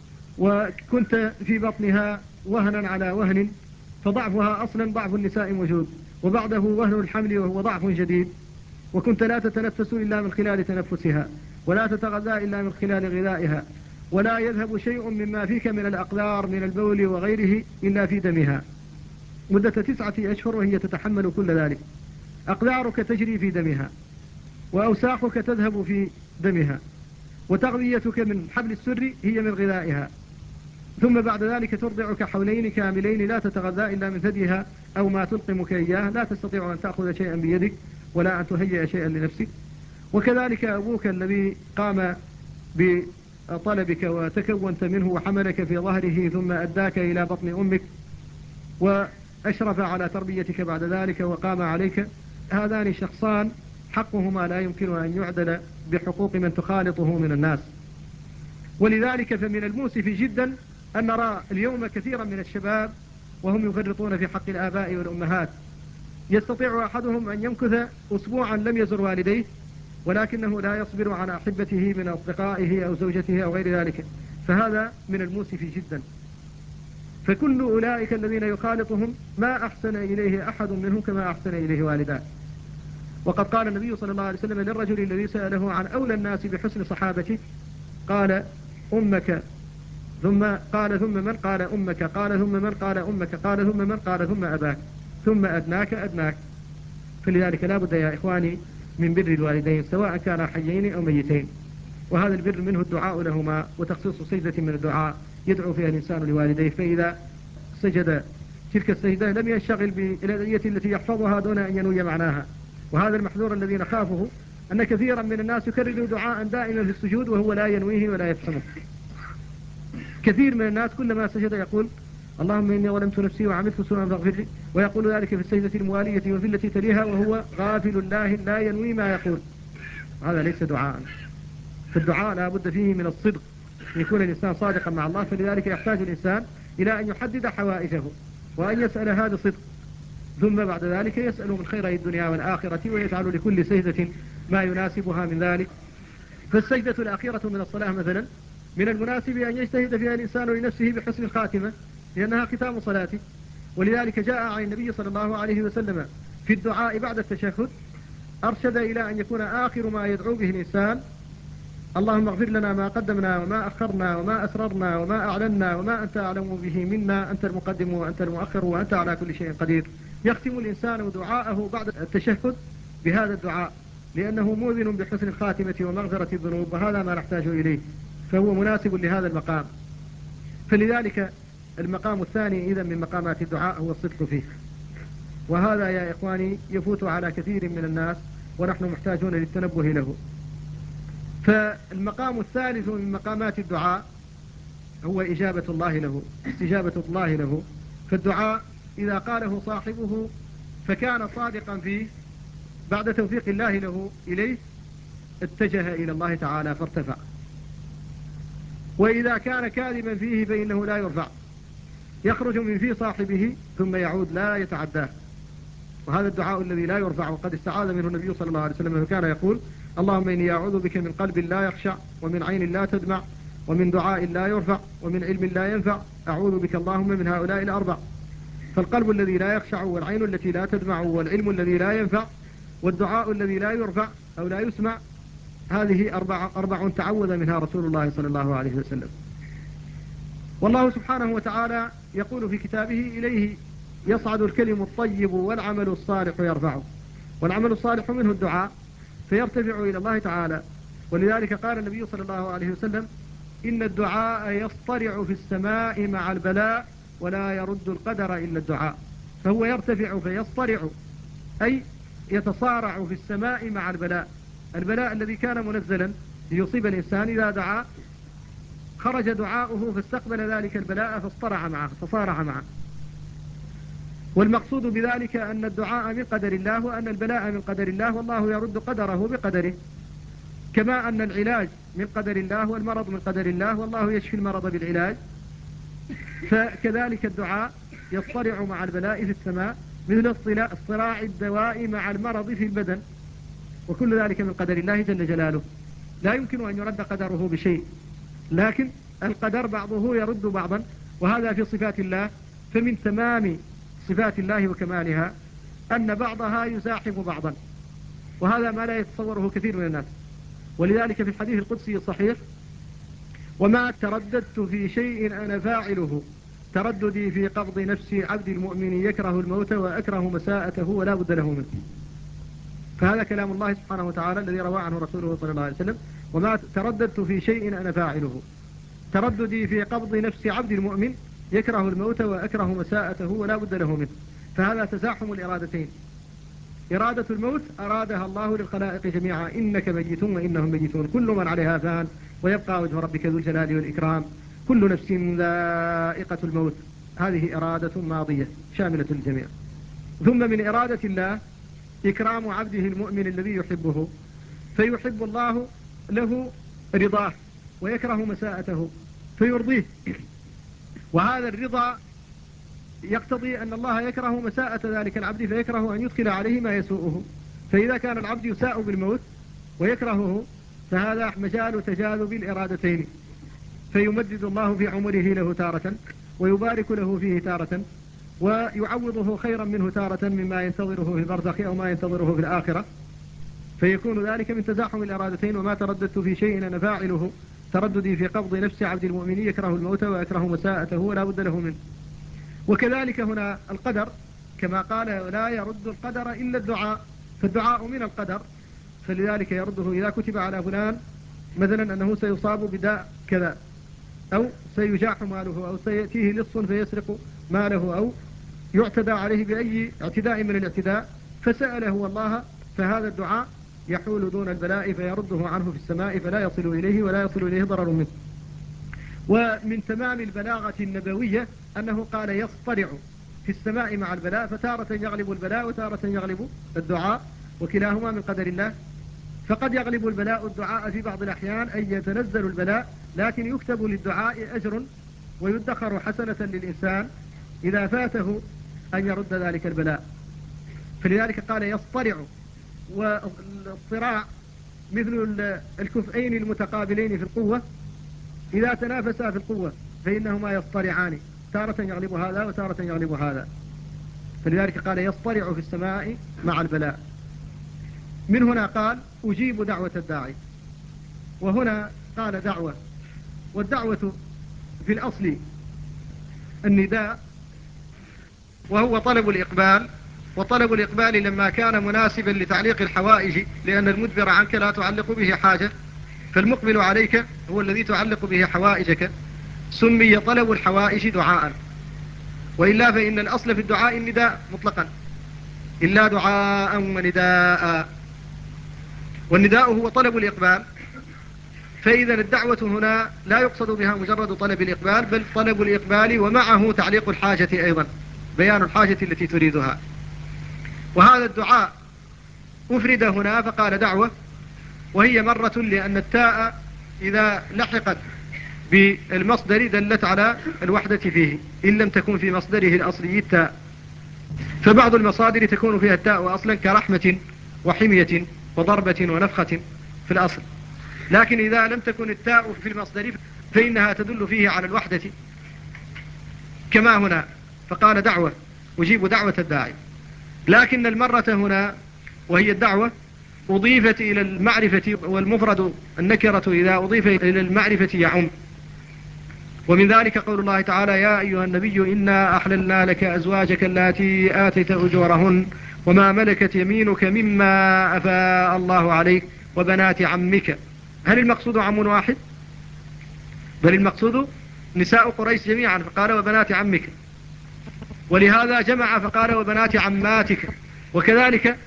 وكنت في بطنها وهنا على وهن، فضعفها أصلا ضعف النساء موجود، وبعده وهن الحمل وهو ضعف جديد، وكنت لا تتنفس إلا من خلال تنفسها، ولا تتغذى إلا من خلال غذائها، ولا يذهب شيء مما فيك من الأقدار من البول وغيره إلا في دمها مدة 9 أشهر، وهي تتحمل كل ذلك. أقدارك تجري في دمها، وأوساخك تذهب في دمها، وتغذيتك من حبل السر هي من غذائها، ثم بعد ذلك ترضعك حولين كاملين لا تتغذى إلا من ثديها أو ما تلقمك إياه، لا تستطيع أن تأخذ شيئا بيدك ولا أن تهيئ شيئا لنفسك. وكذلك أبوك الذي قام بطلبك وتكونت منه وحملك في ظهره ثم أداك إلى بطن أمك وأشرف على تربيتك بعد ذلك وقام عليك، هذان شخصان حقهما لا يمكن أن يعدل بحقوق من تخالطه من الناس. ولذلك فمن المؤسف جدا أن نرى اليوم كثيرا من الشباب وهم يفرطون في حق الآباء والأمهات. يستطيع أحدهم أن يمكث أسبوعا لم يزر والديه، ولكنه لا يصبر على أحبته من أصدقائه أو زوجته أو غير ذلك، فهذا من المؤسف جدا. فكل أولئك الذين يخالطهم ما أحسن إليه أحد منهم كما أحسن إليه والداه. وقد قال النبي صلى الله عليه وسلم للرجل الذي سأله عن أولى الناس بحسن صحابته، قال أمك، ثم قال ثم من؟ قال أمك، قال ثم من؟ قال أمك، قال ثم من؟ قال ثم أباك، ثم أدناك أدناك. فلذلك لا بد يا إخواني من بر الوالدين سواء كانا حيين أو ميتين، وهذا البر منه الدعاء لهما وتخصيص سجدة من الدعاء يدعو فيها الإنسان لوالديه، فإذا سجد تلك السجدة لم ينشغل بالأدعية التي يحفظها دون أن ينوي معناها. وهذا المحذور الذي نخافه أن كثيرا من الناس يكرر دعاء دائما في السجود وهو لا ينويه ولا يفهمه. كثير من الناس كلما سجد يقول اللهم إني ظلمت نفسي وعملت سوءا فاغفر لي، ويقول ذلك في السجدة الموالية وفي التي تليها وهو غافل الله لا ينوي ما يقول. هذا ليس دعاء. فالدعاء لا بد فيه من الصدق، يكون الإنسان صادقا مع الله. فلذلك يحتاج الإنسان إلى أن يحدد حوائجه وأن يسأل هذا صدق، ثم بعد ذلك يسأل من خيري الدنيا والآخرة، ويجعل لكل سجدة ما يناسبها من ذلك. فالسجدة الأخيرة من الصلاة مثلا من المناسب أن يجتهد فيها الإنسان لنفسه بحسن الخاتمة، لأنها ختام صلاته. ولذلك جاء عن النبي صلى الله عليه وسلم في الدعاء بعد التشهد أرشد إلى أن يكون آخر ما يدعو به الإنسان اللهم اغفر لنا ما قدمنا وما أخرنا وما أسررنا وما أعلنا وما أنت أعلم به منا، أنت المقدم وأنت المؤخر وأنت على كل شيء قدير. يختم الإنسان دعاءه بعد التشهد بهذا الدعاء، لأنه موذن بحسن الخاتمة ومغفرة الذنوب، وهذا ما نحتاج إليه، فهو مناسب لهذا المقام. فلذلك المقام الثاني إذا من مقامات الدعاء هو الصدق فيه، وهذا يا إخواني يفوت على كثير من الناس ونحن محتاجون للتنبه له. فالمقام الثالث من مقامات الدعاء هو إجابة الله له، استجابة الله له. فالدعاء إذا قاله صاحبه فكان صادقا فيه بعد توفيق الله له إليه اتجه إلى الله تعالى فارتفع، وإذا كان كاذبا فيه فإنه لا يرفع، يخرج من في صاحبه ثم يعود لا يتعداه. وهذا الدعاء الذي لا يرفع وقد استعاذ منه النبي صلى الله عليه وسلم، وكان يقول اللهم إني أعوذ بك من قلب لا يخشع، ومن عين لا تدمع، ومن دعاء لا يرفع، ومن علم لا ينفع. أعوذ بك اللهم من هؤلاء الأربع. فالقلب الذي لا يخشع، والعين التي لا تدمع، والعلم الذي لا ينفع، والدعاء الذي لا يرفع أو لا يسمع، هذه أربع تعوذ منها رسول الله صلى الله عليه وسلم. والله سبحانه وتعالى يقول في كتابه: إليه يصعد الكلم الطيب والعمل الصالح يرفعه. والعمل الصالح منه الدعاء، فيرتفع إلى الله تعالى. ولذلك قال النبي صلى الله عليه وسلم: إن الدعاء يصطرع في السماء مع البلاء، ولا يرد القدر إلا الدعاء. فهو يرتفع فيصطرع، أي يتصارع في السماء مع البلاء. البلاء الذي كان منزلا ليصيب الإنسان إذا دعا خرج دعاؤه فاستقبل ذلك البلاء فاصطرع معه، تصارع معه. والمقصود بذلك أن الدعاء من قدر الله، وأن البلاء من قدر الله، والله يرد قدره بقدره. كما أن العلاج من قدر الله، والمرض من قدر الله، والله يشفي المرض بالعلاج. فكذلك الدعاء يصطرع مع البلاء في السماء، مثل اصطراع الدواء مع المرض في البدن، وكل ذلك من قدر الله جل جلاله. لا يمكن أن يرد قدره بشيء، لكن القدر بعضه يرد بعضا، وهذا في صفات الله. فمن تمام صفات الله وكمالها أن بعضها يزاحم بعضا، وهذا ما لا يتصوره كثير من الناس. ولذلك في الحديث القدسي الصحيح: وما ترددت في شيء أنا فاعله ترددي في قبض نفس عبد المؤمن يكره الموت وأكره مساءته ولا بد له منه. فهذا كلام الله سبحانه وتعالى الذي روى عنه رسوله صلى الله عليه وسلم: وما ترددت في شيء أنا فاعله ترددي في قبض نفس عبد المؤمن يكره الموت وأكره مساءته ولا بد له منه. فهذا تزاحم الإرادتين. إرادة الموت أرادها الله للخلائق جميعا: إنك ميت وإنهم ميتون، كل من عليها فان ويبقى وجه ربك ذو الجلال والإكرام، كل نفس ذائقة الموت. هذه إرادة ماضية شاملة للجميع. ثم من إرادة الله إكرام عبده المؤمن الذي يحبه، فيحب الله له رضاه ويكره مساءته فيرضيه. وهذا الرضا يقتضي أن الله يكره مساءة ذلك العبد، فيكره أن يدخل عليه ما يسوءه. فإذا كان العبد يساء بالموت ويكرهه، فهذا مجال تجاذب الإرادتين، فيمدد الله في عمره له تارة، ويبارك له فيه تارة، ويعوضه خيرا منه تارة مما ينتظره في البرزخ أو ما ينتظره في الآخرة. فيكون ذلك من تزاحم الإرادتين. وما ترددت في شيء أنا فاعله ترددي في قبض نفس عبد المؤمن يكره الموت ويكره مساءته ولا بد له منه. وكذلك هنا القدر، كما قال: لا يرد القدر إلا الدعاء. فالدعاء من القدر، فلذلك يرده إذا كتب على فلان مثلا أنه سيصاب بداء كذا، أو سيجاح ماله، أو سيأتيه لص فيسرق ماله، أو يعتدى عليه بأي اعتداء من الاعتداء، فسأله الله، فهذا الدعاء يحول دون البلاء فيرده عنه في السماء، فلا يصل إليه ولا يصل إليه ضرر منه. ومن تمام البلاغة النبوية أنه قال: يصطرع في السماء مع البلاء، فتارة يغلب البلاء وتارة يغلب الدعاء، وكلاهما من قدر الله. فقد يغلب البلاء الدعاء في بعض الأحيان، أي يتنزل البلاء، لكن يكتب للدعاء أجر ويدخر حسنة للإنسان إذا فاته أن يرد ذلك البلاء. فلذلك قال: يصطرع. والصراع مثل الكفئين المتقابلين في القوة، إذا تنافسا في القوة فإنهما يصطرعان، تارة يغلب هذا وتارة يغلب هذا. فلذلك قال: يصطرع في السماء مع البلاء. من هنا قال: أجيب دعوة الداعي. وهنا قال دعوة، والدعوة في الأصل النداء، وهو طلب الإقبال. وطلب الإقبال لما كان مناسبا لتعليق الحوائج، لأن المدبر عنك لا تعلق به حاجة، فالمقبل عليك هو الذي تعلق به حوائجك. سمي طلب الحوائج دعاء، وإلا فإن الأصل في الدعاء النداء مطلقا، إلا دعاء ونداء. والنداء هو طلب الإقبال. فإذا الدعوة هنا لا يقصد بها مجرد طلب الإقبال، بل طلب الإقبال ومعه تعليق الحاجة أيضا، بيان الحاجة التي تريدها. وهذا الدعاء أفرد هنا فقال دعوة، وهي مرة، لأن التاء إذا لحقت بالمصدر دلت على الوحدة فيه، إن لم تكن في مصدره الأصلي التاء. فبعض المصادر تكون فيها التاء أصلا، كرحمة وحمية وضربة ونفخة، في الأصل، لكن إذا لم تكن التاء في المصدر فإنها تدل فيه على الوحدة كما هنا، فقال دعوة أجيب دعوة الداعي. لكن المرة هنا وهي الدعوة أضيفت إلى المعرفة، والمفرد النكرة إذا أضيف إلى المعرفة يعم. ومن ذلك قول الله تعالى يا أيها النبي إنا أحللنا لك أزواجك التي آتيت أجورهن وما ملكت يمينك مما أفاء الله عليك وبنات عمك. هل المقصود عم واحد؟ بل المقصود نساء قريش جميعا، فقال وبنات عمك، ولهذا جمع فقال وبنات عماتك، وكذلك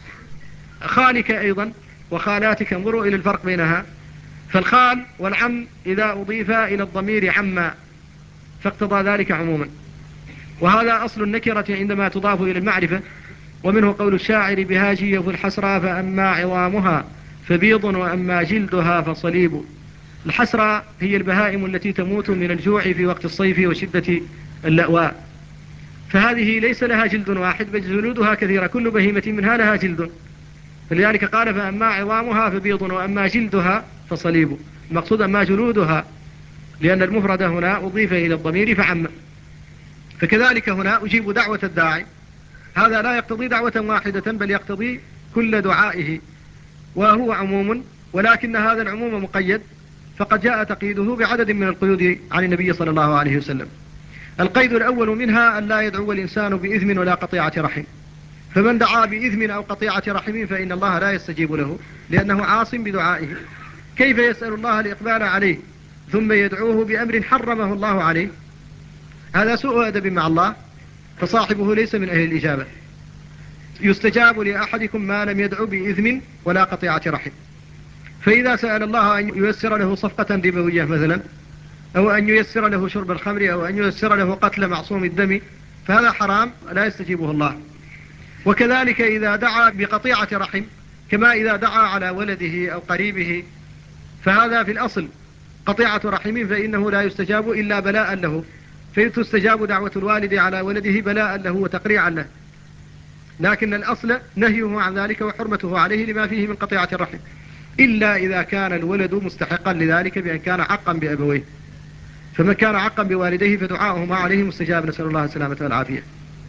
خالك أيضا وخالاتك. انظروا إلى الفرق بينها، فالخال والعم إذا أضيف إلى الضمير عما فاقتضى ذلك عموما، وهذا أصل النكرة عندما تضاف إلى المعرفة. ومنه قول الشاعر بهاجي في الحسرى فأما عظامها فبيض وأما جلدها فصليب. الحسرى هي البهائم التي تموت من الجوع في وقت الصيف وشدة اللأواء، فهذه ليس لها جلد واحد بل جلودها كثيرة، كل بهيمة منها لها جلد، فلذلك قال فأما عظامها فبيض وأما جلدها فصليب. المقصود أما جلودها، لأن المفرد هنا أضيف إلى الضمير فعم. فكذلك هنا أجيب دعوة الداعي، هذا لا يقتضي دعوة واحدة بل يقتضي كل دعائه، وهو عموم، ولكن هذا العموم مقيد، فقد جاء تقييده بعدد من القيود عن النبي صلى الله عليه وسلم. القيد الأول منها أن لا يدعو الإنسان بإثم ولا قطيعة رحم، فمن دعا بإثم أو قطيعة رحم فإن الله لا يستجيب له لأنه عاصم بدعائه. كيف يسأل الله الإقبال عليه ثم يدعوه بأمر حرمه الله عليه؟ هذا سوء أدب مع الله، فصاحبه ليس من أهل الإجابة. يستجاب لأحدكم ما لم يدعو بإثم ولا قطيعة رحم. فإذا سأل الله أن ييسر له صفقة ربوية مثلا، أو أن ييسر له شرب الخمر، أو أن ييسر له قتل معصوم الدم، فهذا حرام لا يستجيبه الله. وكذلك إذا دعا بقطيعة رحم، كما إذا دعا على ولده أو قريبه، فهذا في الأصل قطيعة رحم، فإنه لا يستجاب إلا بلاء له، فتستجاب دعوة الوالد على ولده بلاء له وتقريعا له، لكن الأصل نهيه عن ذلك وحرمته عليه لما فيه من قطيعة الرحم، إلا إذا كان الولد مستحقا لذلك بأن كان عقا بأبويه، فمن كان عقا بوالديه فدعاؤهما عليه مستجاب، نسأل الله السلامة والعافية.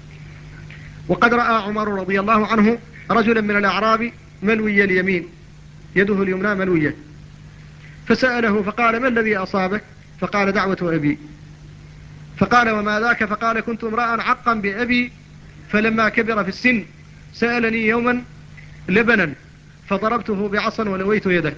وقد رأى عمر رضي الله عنه رجلا من الأعراب ملوي اليمين، يده اليمنى ملوية، فسأله فقال ما الذي أصابك؟ فقال دعوة أبي. فقال وما ذاك؟ فقال كنت امرأ عقا بأبي، فلما كبر في السن سألني يوما لبنا فضربته بعصا ولويت يده.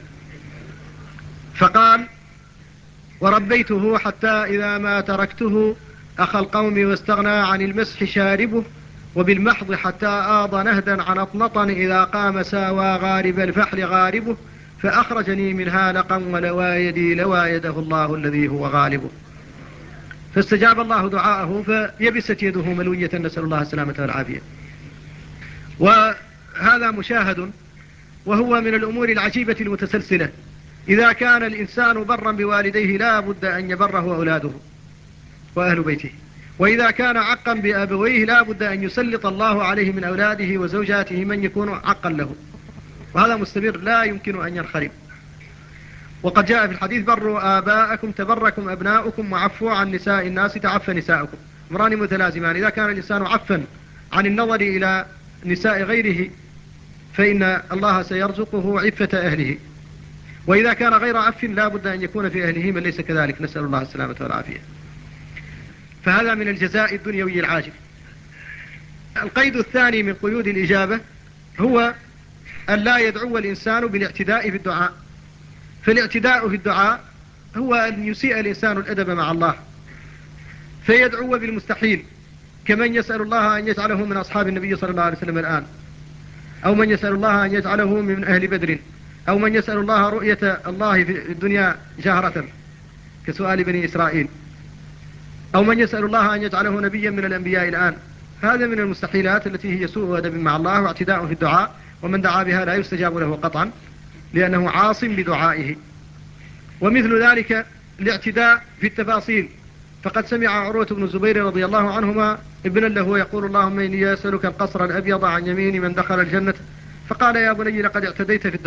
فقال وربيته حتى إذا ما تركته أخى القوم واستغنى عن المسح شاربه، وبالمحض حتى آض نهدا عن أطنطا إذا قام ساوى غارب الفحل غاربه، فأخرجني منها لقا ولوى يدي لوى يده الله الذي هو غالبه. فاستجاب الله دعاءه فيبست يده ملوية، نسأل الله السلامة والعافية. وهذا مشاهد، وهو من الأمور العجيبة المتسلسلة. إذا كان الإنسان برا بوالديه لا بد أن يبره أولاده وأهل بيته، وإذا كان عقا بأبويه لا بد أن يسلط الله عليه من أولاده وزوجاته من يكون عقا له، وهذا مستمر لا يمكن أن ينخرم. وقد جاء في الحديث بروا آباءكم تبركم أبناؤكم وعفوا عن نساء الناس تعفى نساؤكم. أمران متلازمان، إذا كان الإنسان عفا عن النظر إلى نساء غيره فإن الله سيرزقه عفة أهله، وإذا كان غير عف لا بد أن يكون في أهله من ليس كذلك، نسأل الله السلامة والعافية. فهذا من الجزاء الدنيوي العاجل. القيد الثاني من قيود الإجابة هو أن لا يدعو الإنسان بالاعتداء في الدعاء. فالاعتداء في الدعاء هو أن يسيء الإنسان الأدب مع الله فيدعو بالمستحيل، كمن يسأل الله أن يجعله من أصحاب النبي صلى الله عليه وسلم الآن، أو من يسأل الله أن يجعله من أهل بدر، أو من يسأل الله رؤية الله في الدنيا جهرة كسؤال بني إسرائيل، أو من يسأل الله أن يجعله نبيا من الأنبياء الآن. هذا من المستحيلات التي هي سوء أدب مع الله واعتداء في الدعاء، ومن دعا بها لا يستجاب له قطعا لأنه عاصم بدعائه. ومثل ذلك الاعتداء في التفاصيل، فقد سمع عروة بن الزبير رضي الله عنهما ابنا له يقول اللهم إني أسألك القصر الأبيض عن يمين من دخل الجنة، فقال يا بني لقد اعتديت في الدعاء،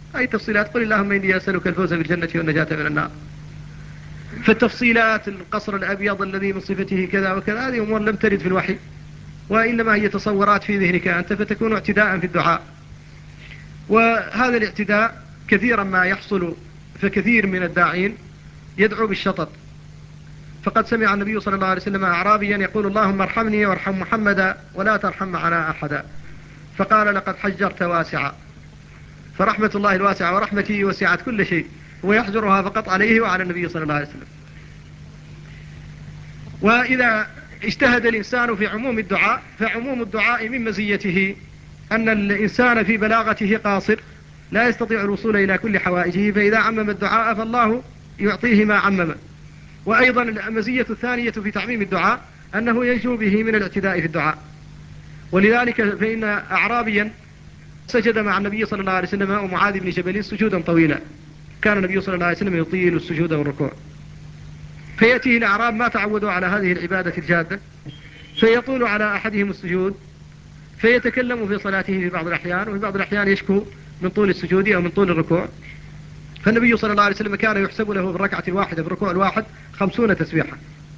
أي تفصيلات؟ قل اللهم إني أسألك الفوز بالجنة والنجاة من النار. فالتفصيلات القصر الأبيض الذي من صفته كذا وكذا هذه أمور لم ترد في الوحي، وإنما هي تصورات في ذهنك أنت، فتكون اعتداء في الدعاء. وهذا الاعتداء كثيرا ما يحصل، فكثير من الداعين يدعو بالشطط. فقد سمع النبي صلى الله عليه وسلم أعرابيا يقول اللهم ارحمني وارحم محمدا ولا ترحم معنا أحدا، فقال لقد حجرت واسعا، فرحمة الله الواسعة ورحمتي وسعت كل شيء، ويحجرها فقط عليه وعلى النبي صلى الله عليه وسلم. وإذا اجتهد الإنسان في عموم الدعاء، فعموم الدعاء من مزيته أن الإنسان في بلاغته قاصر لا يستطيع الوصول إلى كل حوائجه، فإذا عمم الدعاء فالله يعطيه ما عمم. وأيضا المزية الثانية في تعميم الدعاء أنه ينجو به من الاعتداء في الدعاء. ولذلك فإن أعرابيا سجد مع النبي صلى الله عليه وسلم ومعاذ بن جبل سجودا طويلا، كان النبي صلى الله عليه وسلم يطيل السجود والركوع، فيأتيه الأعراب ما تعودوا على هذه العبادة الجادة، فيطول على أحدهم السجود، فيتكلم في صلاته في بعض الأحيان، وفي بعض الأحيان يشكو من طول السجود أو من طول الركوع. فالنبي صلى الله عليه وسلم كان يحسب له في الركعة الواحدة في الركوع الواحد 50 تسبيحة.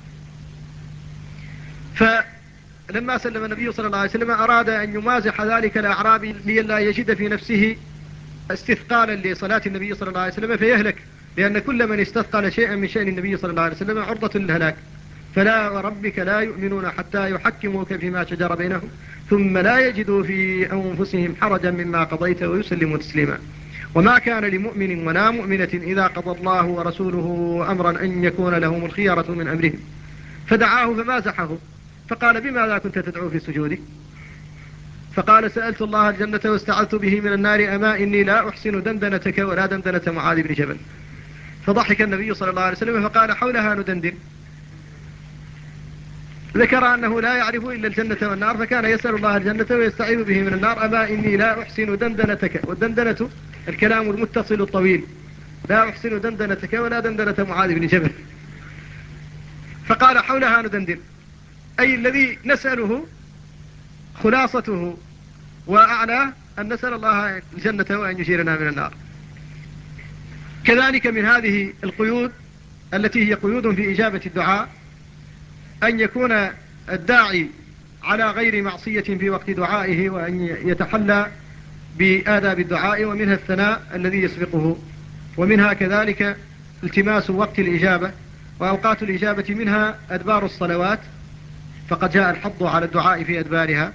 فلما سلم النبي صلى الله عليه وسلم أراد أن يمازح ذلك الأعرابي لئلا يجد في نفسه استثقالا لصلاة النبي صلى الله عليه وسلم فيهلك، لأن كل من استثقل شيئا من شأن النبي صلى الله عليه وسلم عرضة للهلاك. فلا وربك لا يؤمنون حتى يحكموك فيما شجر بينهم ثم لا يجدوا في أنفسهم حرجا مما قضيت ويسلموا تسليما. وما كان لمؤمن ولا مؤمنة إذا قضى الله ورسوله أمرا أن يكون لهم الخيرة من أمرهم. فدعاه فمازحه فقال بماذا كنت تدعو في سجودك؟ فقال سألت الله الجنة واستعذت به من النار، أما إني لا أحسن دندنتك ولا دندنة معاذ بن جبل. فضحك النبي صلى الله عليه وسلم فقال حولها ندندن. ذكر أنه لا يعرف إلا الجنة والنار، فكان يسأل الله الجنة ويستعيذ به من النار، أما إني لا أحسن دندنتك، والدندنة الكلام المتصل الطويل، لا أحسن دندنتك ولا دندنة معاذ بن جبل. فقال حولها ندندن، أي الذي نسأله خلاصته وأعلى أن نسأل الله الجنة وأن يجيرنا من النار. كذلك من هذه القيود التي هي قيود في إجابة الدعاء أن يكون الداعي على غير معصية في وقت دعائه، وأن يتحلى بآداب الدعاء، ومنها الثناء الذي يسبقه، ومنها كذلك التماس وقت الإجابة وأوقات الإجابة، منها أدبار الصلوات، فقد جاء الحض على الدعاء في أدبارها،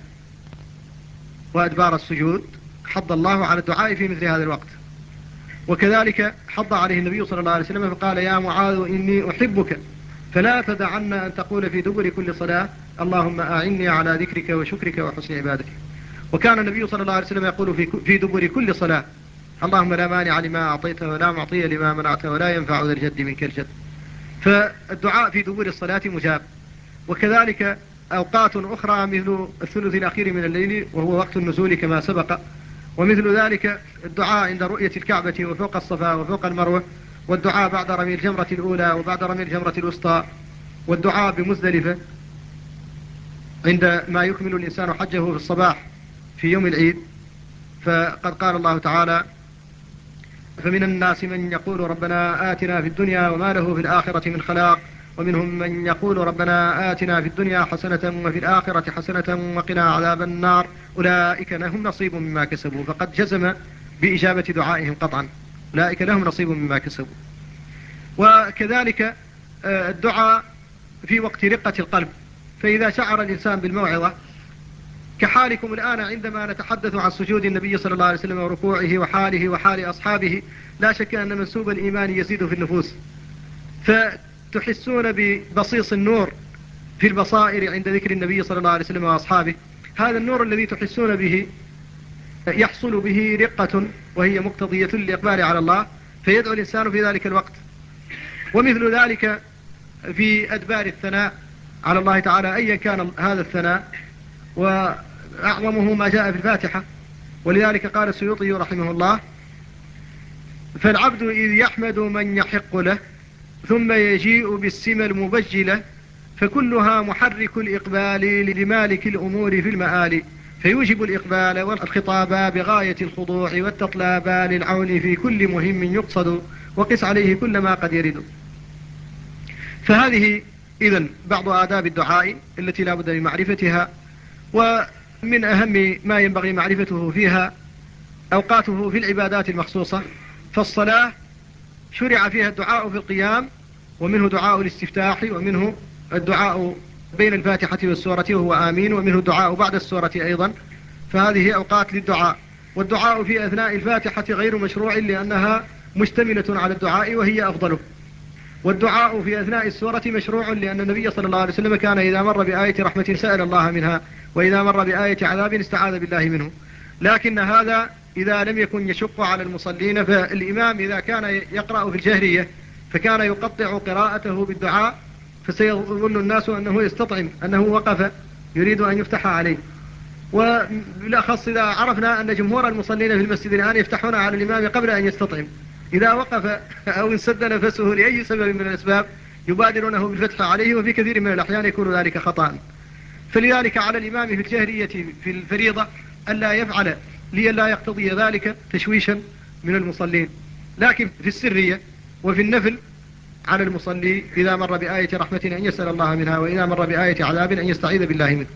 وأدبار السجود حض الله على الدعاء في مثل هذا الوقت. وكذلك حض عليه النبي صلى الله عليه وسلم فقال يا معاذ إني أحبك فلا تدعن أن تقول في دبر كل صلاة اللهم أعني على ذكرك وشكرك وحسن عبادتك. وكان النبي صلى الله عليه وسلم يقول في دبر كل صلاة اللهم لا مانع لما أعطيت ولا معطي لما منعت ولا ينفع ذا الجد منك الجد. فالدعاء في دبر الصلاة مجاب. وكذلك أوقات أخرى مثل الثلث الأخير من الليل وهو وقت النزول كما سبق، ومثل ذلك الدعاء عند رؤية الكعبة وفوق الصفا وفوق المروة، والدعاء بعد رمي الجمرة الأولى وبعد رمي الجمرة الوسطى، والدعاء بمزدلفة عند ما يكمل الإنسان حجه في الصباح في يوم العيد. فقد قال الله تعالى فمن الناس من يقول ربنا آتنا في الدنيا وما له في الآخرة من خلاق ومنهم من يقول ربنا آتنا في الدنيا حسنة وفي الآخرة حسنة وقنا عذاب النار أولئك لهم نصيب مما كسبوا. فقد جزم بإجابة دعائهم قطعا، أولئك لهم نصيب مما كسبوا. وكذلك الدعاء في وقت رقة القلب، فإذا شعر الإنسان بالموعظة كحالكم الآن عندما نتحدث عن سجود النبي صلى الله عليه وسلم وركوعه وحاله وحال أصحابه، لا شك أن منسوب الإيمان يزيد في النفوس، فتحسون ببصيص النور في البصائر عند ذكر النبي صلى الله عليه وسلم وأصحابه. هذا النور الذي تحسون به يحصل به رقة وهي مقتضية للإقبال على الله، فيدعو الإنسان في ذلك الوقت. ومثل ذلك في أدبار الثناء على الله تعالى أيا كان هذا الثناء، وأعظمه ما جاء في الفاتحة. ولذلك قال السيوطي رحمه الله فالعبد إذ يحمد من يحق له ثم يجيء بالسمى المبجلة فكلها محرك الإقبال لمالك الأمور في المآل فيوجب الإقبال والخطاب بغاية الخضوع والتطلاب للعون في كل مهم يقصد، وقس عليه كل ما قد يرد. فهذه إذن بعض آداب الدعاء التي لا بد من معرفتها، ومن أهم ما ينبغي معرفته فيها أوقاته في العبادات المخصوصة. فالصلاة شرع فيها الدعاء في القيام، ومنه دعاء الاستفتاح، ومنه الدعاء بين الفاتحة والسورة وهو آمين، ومنه الدعاء بعد السورة أيضا. فهذه أوقات للدعاء. والدعاء في أثناء الفاتحة غير مشروع لأنها مشتملة على الدعاء وهي أفضله. والدعاء في أثناء السورة مشروع لأن النبي صلى الله عليه وسلم كان إذا مر بآية رحمة سأل الله منها، وإذا مر بآية عذاب استعاذ بالله منه. لكن هذا إذا لم يكن يشق على المصلين، فالإمام إذا كان يقرأ في الجهرية فكان يقطع قراءته بالدعاء، فسيظن الناس أنه يستطعم، أنه وقف يريد أن يفتح عليه. وبالأخص إذا عرفنا أن جمهور المصلين في المسجد الآن يفتحون على الإمام قبل أن يستطعم، إذا وقف أو انسد نفسه لأي سبب من الأسباب يبادرونه بالفتح عليه، وفي كثير من الأحيان يكون ذلك خطأ. فلذلك على الإمام في الجهرية في الفريضة ألا يفعل لئلا يقتضي ذلك تشويشا من المصلين، لكن في السرية وفي النفل على المصلي إذا مر بآية رحمة أن يسأل الله منها، وإذا مر بآية عذاب أن يستعيذ بالله منه.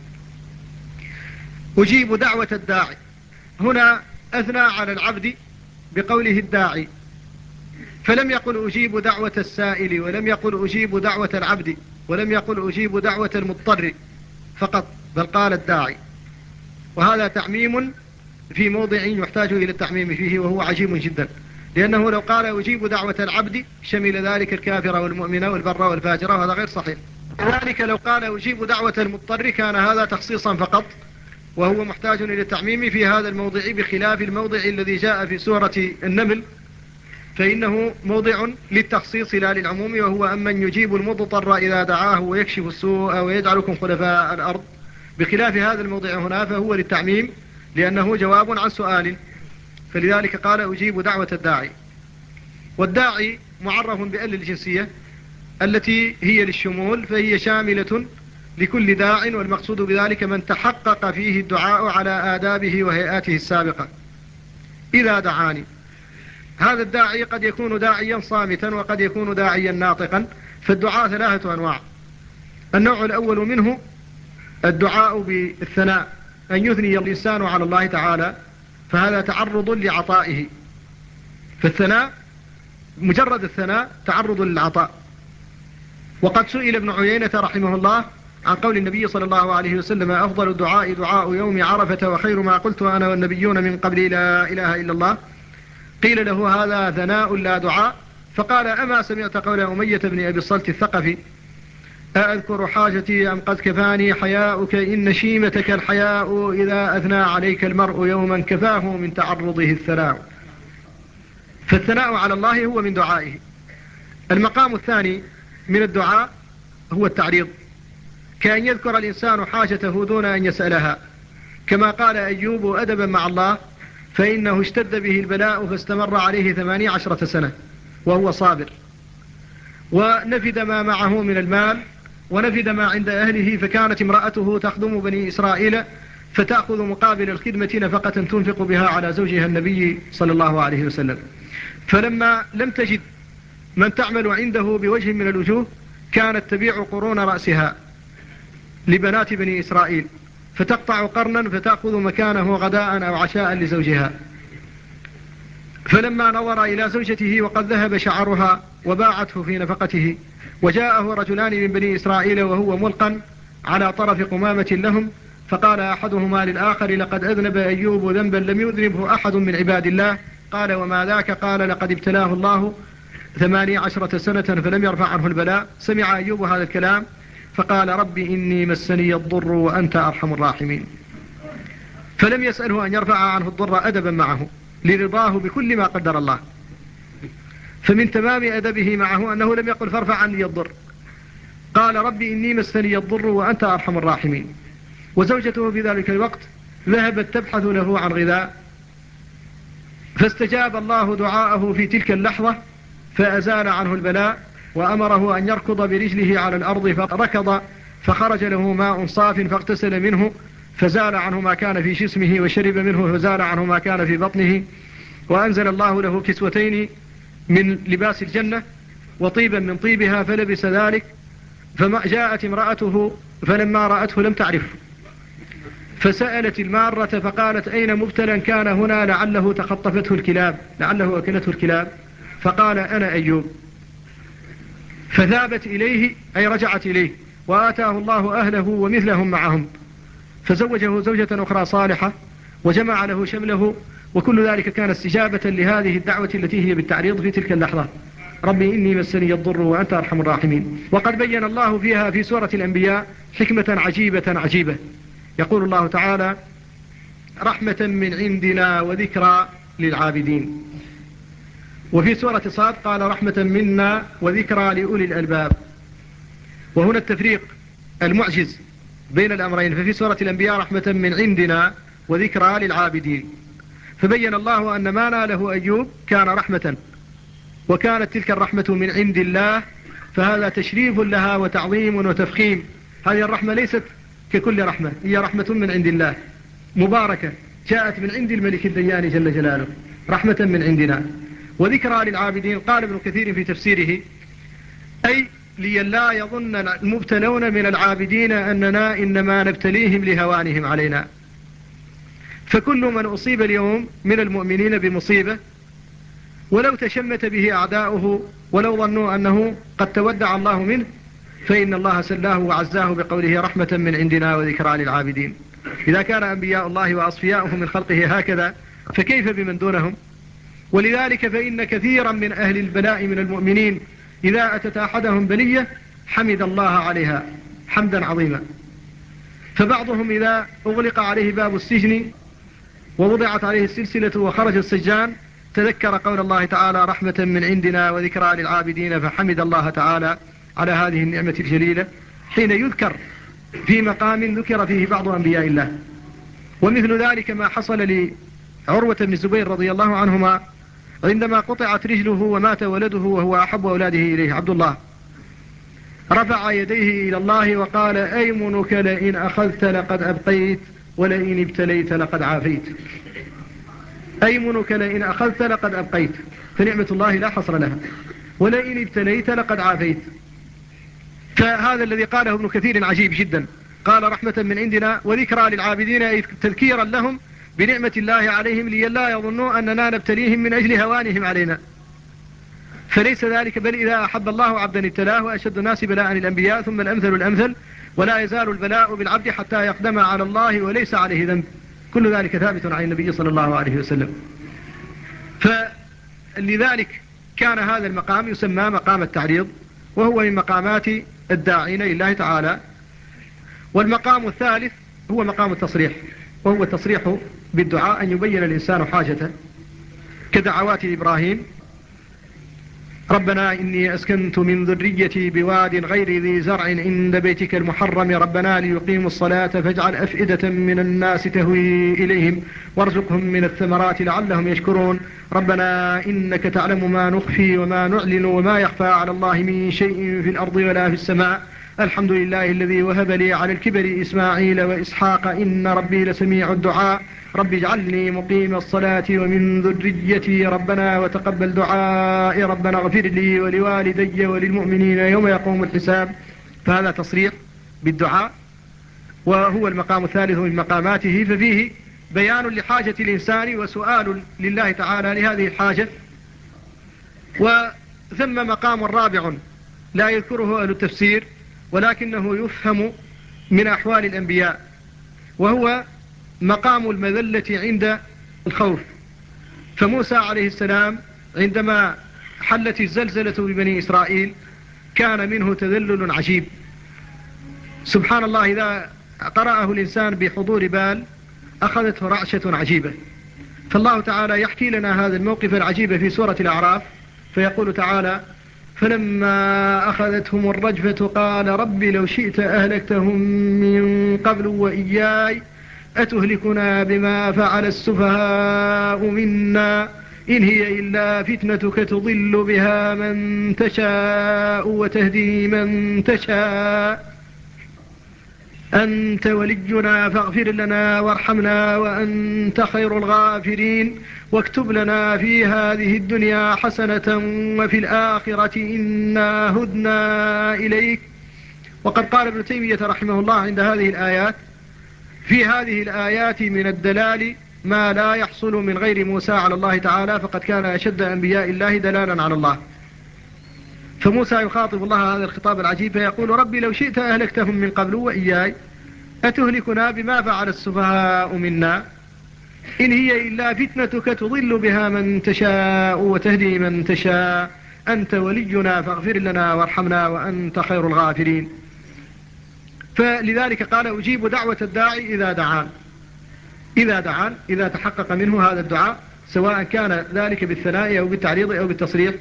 أجيب دعوة الداعي، هنا أثنى على العبد بقوله الداعي، فلم يقل أجيب دعوة السائل، ولم يقل أجيب دعوة العبد، ولم يقل أجيب دعوة المضطر فقط، بل قال الداعي. وهذا تعميم في موضع يحتاج إلى التعميم فيه، وهو عجيب جدا، لأنه لو قال أجيب دعوة العبد شمل ذلك الكافر والمؤمن والبر والفاجر، وهذا غير صحيح. كذلك لو قال أجيب دعوة المضطر كان هذا تخصيصا فقط، وهو محتاج إلى التعميم في هذا الموضع، بخلاف الموضع الذي جاء في سورة النمل، فإنه موضع للتخصيص لا للعموم، وهو أمن يجيب المضطر إذا دعاه ويكشف السوء ويجعلكم خلفاء الأرض. بخلاف هذا الموضع هنا فهو للتعميم لأنه جواب عن سؤال، فلذلك قال أجيب دعوة الداعي. والداعي معرف بأل الجنسية التي هي للشمول، فهي شاملة لكل داع، والمقصود بذلك من تحقق فيه الدعاء على آدابه وهيئاته السابقة. إذا دعاني، هذا الداعي قد يكون داعيا صامتا وقد يكون داعيا ناطقا، فالدعاء ثلاثة أنواع. النوع الأول منه الدعاء بالثناء، أن يثني الإنسان على الله تعالى، فهذا تعرض لعطائه. فالثناء مجرد الثناء تعرض للعطاء. وقد سئل ابن عيينة رحمه الله عن قول النبي صلى الله عليه وسلم أفضل الدعاء دعاء يوم عرفة، وخير ما قلت أنا والنبيون من قبل لا إله إلا الله. قيل له هذا ثناء لا دعاء، فقال أما سمعت قول أمية بن أبي الصلت الثقفي أأذكر حاجتي أم قد كفاني حياؤك، إن شيمتك الحياء إذا أثنى عليك المرء يوما كفاه من تعرضه الثناء. فالثناء على الله هو من دعائه. المقام الثاني من الدعاء هو التعريض، كأن يذكر الإنسان حاجته دون أن يسألها، كما قال أيوب أدبا مع الله فإنه اشتد به البلاء فاستمر عليه 18 سنة وهو صابر، ونفد ما معه من المال ونفد ما عند أهله، فكانت امرأته تخدم بني إسرائيل فتأخذ مقابل الخدمة نفقة تنفق بها على زوجها النبي صلى الله عليه وسلم. فلما لم تجد من تعمل عنده بوجه من الوجوه كانت تبيع قرون رأسها لبنات بني إسرائيل، فتقطع قرنا فتأخذ مكانه غداء أو عشاء لزوجها. فلما نظر إلى زوجته وقد ذهب شعرها وباعته في نفقته، وجاءه رجلان من بني إسرائيل وهو ملقا على طرف قمامة لهم، فقال أحدهما للآخر لقد أذنب أيوب ذنبا لم يذنبه أحد من عباد الله. قال وما ذاك؟ قال لقد ابتلاه الله 18 سنة فلم يرفع عنه البلاء. سمع أيوب هذا الكلام فقال رب إني مسني الضر وأنت أرحم الراحمين، فلم يسأله أن يرفع عنه الضر أدبا معه لرضاه بكل ما قدر الله. فمن تمام أدبه معه أنه لم يقل فارفع عني الضر، قال رب إني مسني الضر وأنت أرحم الراحمين. وزوجته في ذلك الوقت ذهبت تبحث له عن غذاء، فاستجاب الله دعاءه في تلك اللحظة فأزال عنه البلاء، وأمره أن يركض برجله على الأرض، فركض فخرج له ماء صاف فاغتسل منه،
فزال عنه ما كان في جسمه، وشرب منه فزال عنه ما كان في بطنه، وأنزل الله له كسوتين من لباس الجنة وطيبا من طيبها فلبس ذلك. فجاءت امرأته فلما رأته لم تعرفه، فسألت المارة فقالت أين مبتلا كان هنا لعله تخطفته الكلاب، لعله أكلته الكلاب، فقال أنا أيوب. فذابت إليه أي رجعت إليه، وآتاه الله أهله ومثلهم معهم، فزوجه زوجة أخرى صالحة وجمع له شمله، وكل ذلك كان استجابة لهذه الدعوة التي هي بالتعريض في تلك اللحظة: ربي إني مسني الضر وأنت أرحم الراحمين. وقد بين الله فيها في سورة الأنبياء حكمة عجيبة. يقول الله تعالى: رحمة من عندنا وذكرى للعابدين. وفي سورة صاد قال: رحمة منا وذكرى لأولي الألباب. وهنا التفريق المعجز بين الأمرين، ففي سورة الأنبياء رحمة من عندنا وذكرى للعابدين، فبين الله أن ما ناله أيوب كان رحمة، وكانت تلك الرحمة من عند الله، فهذا تشريف لها وتعظيم وتفخيم. هذه الرحمة ليست ككل رحمة، هي رحمة من عند الله مباركة، جاءت من عند الملك الديان جل جلاله، رحمة من عندنا. وذكرى للعابدين، قال ابن كثير في تفسيره: أي ليلا يظن المبتلون من العابدين أننا إنما نبتليهم لهوانهم علينا. فكل من أصيب اليوم من المؤمنين بمصيبة ولو تشمت به أعداؤه ولو ظنوا أنه قد تودع الله منه، فإن الله سلاه وعزاه بقوله: رحمة من عندنا وذكرى للعابدين. إذا كان أنبياء الله وأصفياؤه من خلقه هكذا، فكيف بمن دونهم؟ ولذلك فإن كثيرا من أهل البلاء من المؤمنين إذا أتت أحدهم بلية حمد الله عليها حمدا عظيما. فبعضهم إذا أغلق عليه باب السجن ووضعت عليه السلسلة وخرج السجان تذكر قول الله تعالى: رحمة من عندنا وذكرى للعابدين، فحمد الله تعالى على هذه النعمة الجليلة حين يذكر في مقام ذكر فيه بعض أنبياء الله. ومثل ذلك ما حصل لعروة بن الزبير رضي الله عنهما عندما قطعت رجله ومات ولده وهو أحب أولاده إليه عبد الله، رفع يديه إلى الله وقال: أيمنك لئن أخذت لقد أبقيت ولئن ابتليت لقد عافيت. أيمنك لئن أخذت لقد أبقيت، فنعمة الله لا حصر لها، ولئن ابتليت لقد عافيت. فهذا الذي قاله ابن كثير عجيب جدا، قال: رحمة من عندنا وذكرى للعابدين، أي تذكيرا لهم بنعمة الله عليهم ليلا يظنوا أننا نبتليهم من أجل هوانهم علينا، فليس ذلك، بل إذا أحب الله عبدا ابتلاه، وأشد الناس بلاء الأنبياء ثم الأمثل الأمثل، ولا يزال البلاء بالعبد حتى يقدم على الله وليس عليه ذنب. كل ذلك ثابت عن النبي صلى الله عليه وسلم. فلذلك كان هذا المقام يسمى مقام التعريض، وهو من مقامات الداعين لله تعالى. والمقام الثالث هو مقام التصريح، وهو التصريح بالدعاء، أن يبين الإنسان حاجته كدعوات إبراهيم: ربنا إني أسكنت من ذريتي بواد غير ذي زرع عند بيتك المحرم ربنا ليقيموا الصلاة فاجعل أفئدة من الناس تهوي إليهم وارزقهم من الثمرات لعلهم يشكرون ربنا إنك تعلم ما نخفي وما نعلن وما يخفى على الله من شيء في الأرض ولا في السماء الحمد لله الذي وهب لي على الكبر إسماعيل وإسحاق إن ربي لسميع الدعاء رب اجعلني مقيم الصلاة ومن ذريتي ربنا وتقبل دعائي ربنا اغفر لي ولوالدي وللمؤمنين يوم يقوم الحساب. فهذا تصريح بالدعاء، وهو المقام الثالث من مقاماته، ففيه بيان لحاجة الإنسان وسؤال لله تعالى لهذه الحاجة. وثم مقام رابع لا يذكره أهل التفسير ولكنه يفهم من أحوال الأنبياء، وهو مقام المذلة عند الخوف. فموسى عليه السلام عندما حلت الزلزلة ببني إسرائيل كان منه تذلل عجيب، سبحان الله، إذا قرأه الإنسان بحضور بال أخذته رعشة عجيبة. فالله تعالى يحكي لنا هذا الموقف العجيب في سورة الأعراف، فيقول تعالى فلما أخذتهم الرجفة قال رب لو شئت أهلكتهم من قبل وإياي أتهلكنا بما فعل السفهاء منا إن هي إلا فتنتك تضل بها من تشاء وتهدي من تشاء. أنت ولينا فاغفر لنا وارحمنا وأنت خير الغافرين واكتب لنا في هذه الدنيا حسنة وفي الآخرة إنا هدنا إليك. وقد قال ابن تيمية رحمه الله عند هذه الآيات: في هذه الآيات من الدلال ما لا يحصل من غير موسى على الله تعالى، فقد كان أشد أنبياء الله دلالا على الله. فموسى يخاطب الله هذا الخطاب العجيب فيقول: ربي لو شئت أهلكتهم من قبل وإياي أتهلكنا بما فعل السفهاء منا إن هي إلا فتنتك تضل بها من تشاء وتهدي من تشاء أنت ولينا فاغفر لنا وارحمنا وأنت خير الغافرين. فلذلك قال: أجيب دعوة الداعي إذا دعان إذا تحقق منه هذا الدعاء، سواء كان ذلك بالثناء أو بالتعريض أو بالتصريح.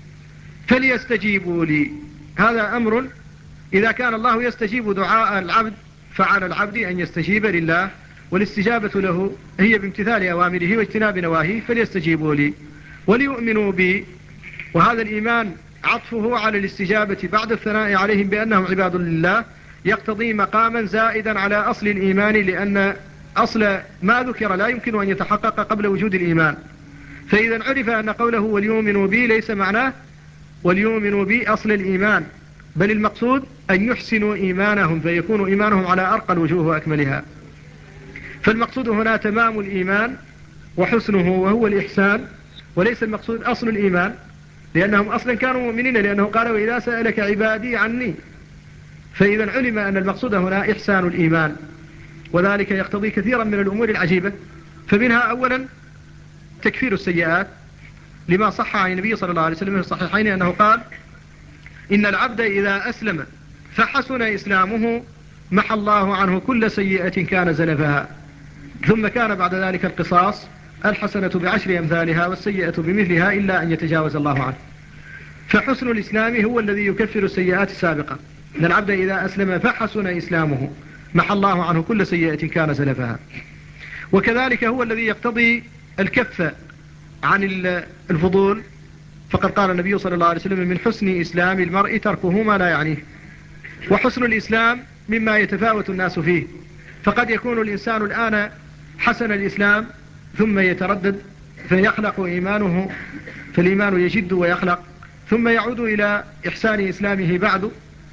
فليستجيبوا لي، هذا أمر إذا كان الله يستجيب دعاء العبد فعلى العبد أن يستجيب لله، والاستجابة له هي بامتثال أوامره واجتناب نواهيه. فليستجيبوا لي وليؤمنوا بي، وهذا الإيمان عطفه على الاستجابة بعد الثناء عليهم بأنهم عباد لله يقتضي مقاما زائدا على أصل الإيمان، لأن أصل ما ذكر لا يمكن أن يتحقق قبل وجود الإيمان. فإذا عرف أن قوله وليؤمنوا بي ليس معناه وليؤمنوا بي أصل الإيمان، بل المقصود أن يحسنوا إيمانهم فيكون إيمانهم على أرقى الوجوه وأكملها. فالمقصود هنا تمام الإيمان وحسنه وهو الإحسان، وليس المقصود أصل الإيمان، لأنهم أصلا كانوا مؤمنين، لأنه قال: وإذا سألك عبادي عني. فإذا علم أن المقصود هنا إحسان الإيمان، وذلك يقتضي كثيرا من الأمور العجيبة. فمنها أولا تكفير السيئات، لما صح عن النبي صلى الله عليه وسلم في الصحيحين أنه قال: إن العبد إذا أسلم فحسن إسلامه محى الله عنه كل سيئة كان زلفها. ثم كان بعد ذلك القصاص: الحسنة بعشر أمثالها والسيئة بمثلها إلا أن يتجاوز الله عنه. فحسن الإسلام هو الذي يكفر السيئات السابقة. إن العبد إذا أسلم فحسن إسلامه محى الله عنه كل سيئة كان زلفها. وكذلك هو الذي يقتضي الكف عن الفضول، فقد قال النبي صلى الله عليه وسلم: من حسن إسلام المرء تركه ما لا يعنيه. وحسن الإسلام مما يتفاوت الناس فيه، فقد يكون الإنسان الآن حسن الإسلام ثم يتردد فيخلق إيمانه، فالإيمان يجد ويخلق، ثم يعود إلى إحسان إسلامه بعد.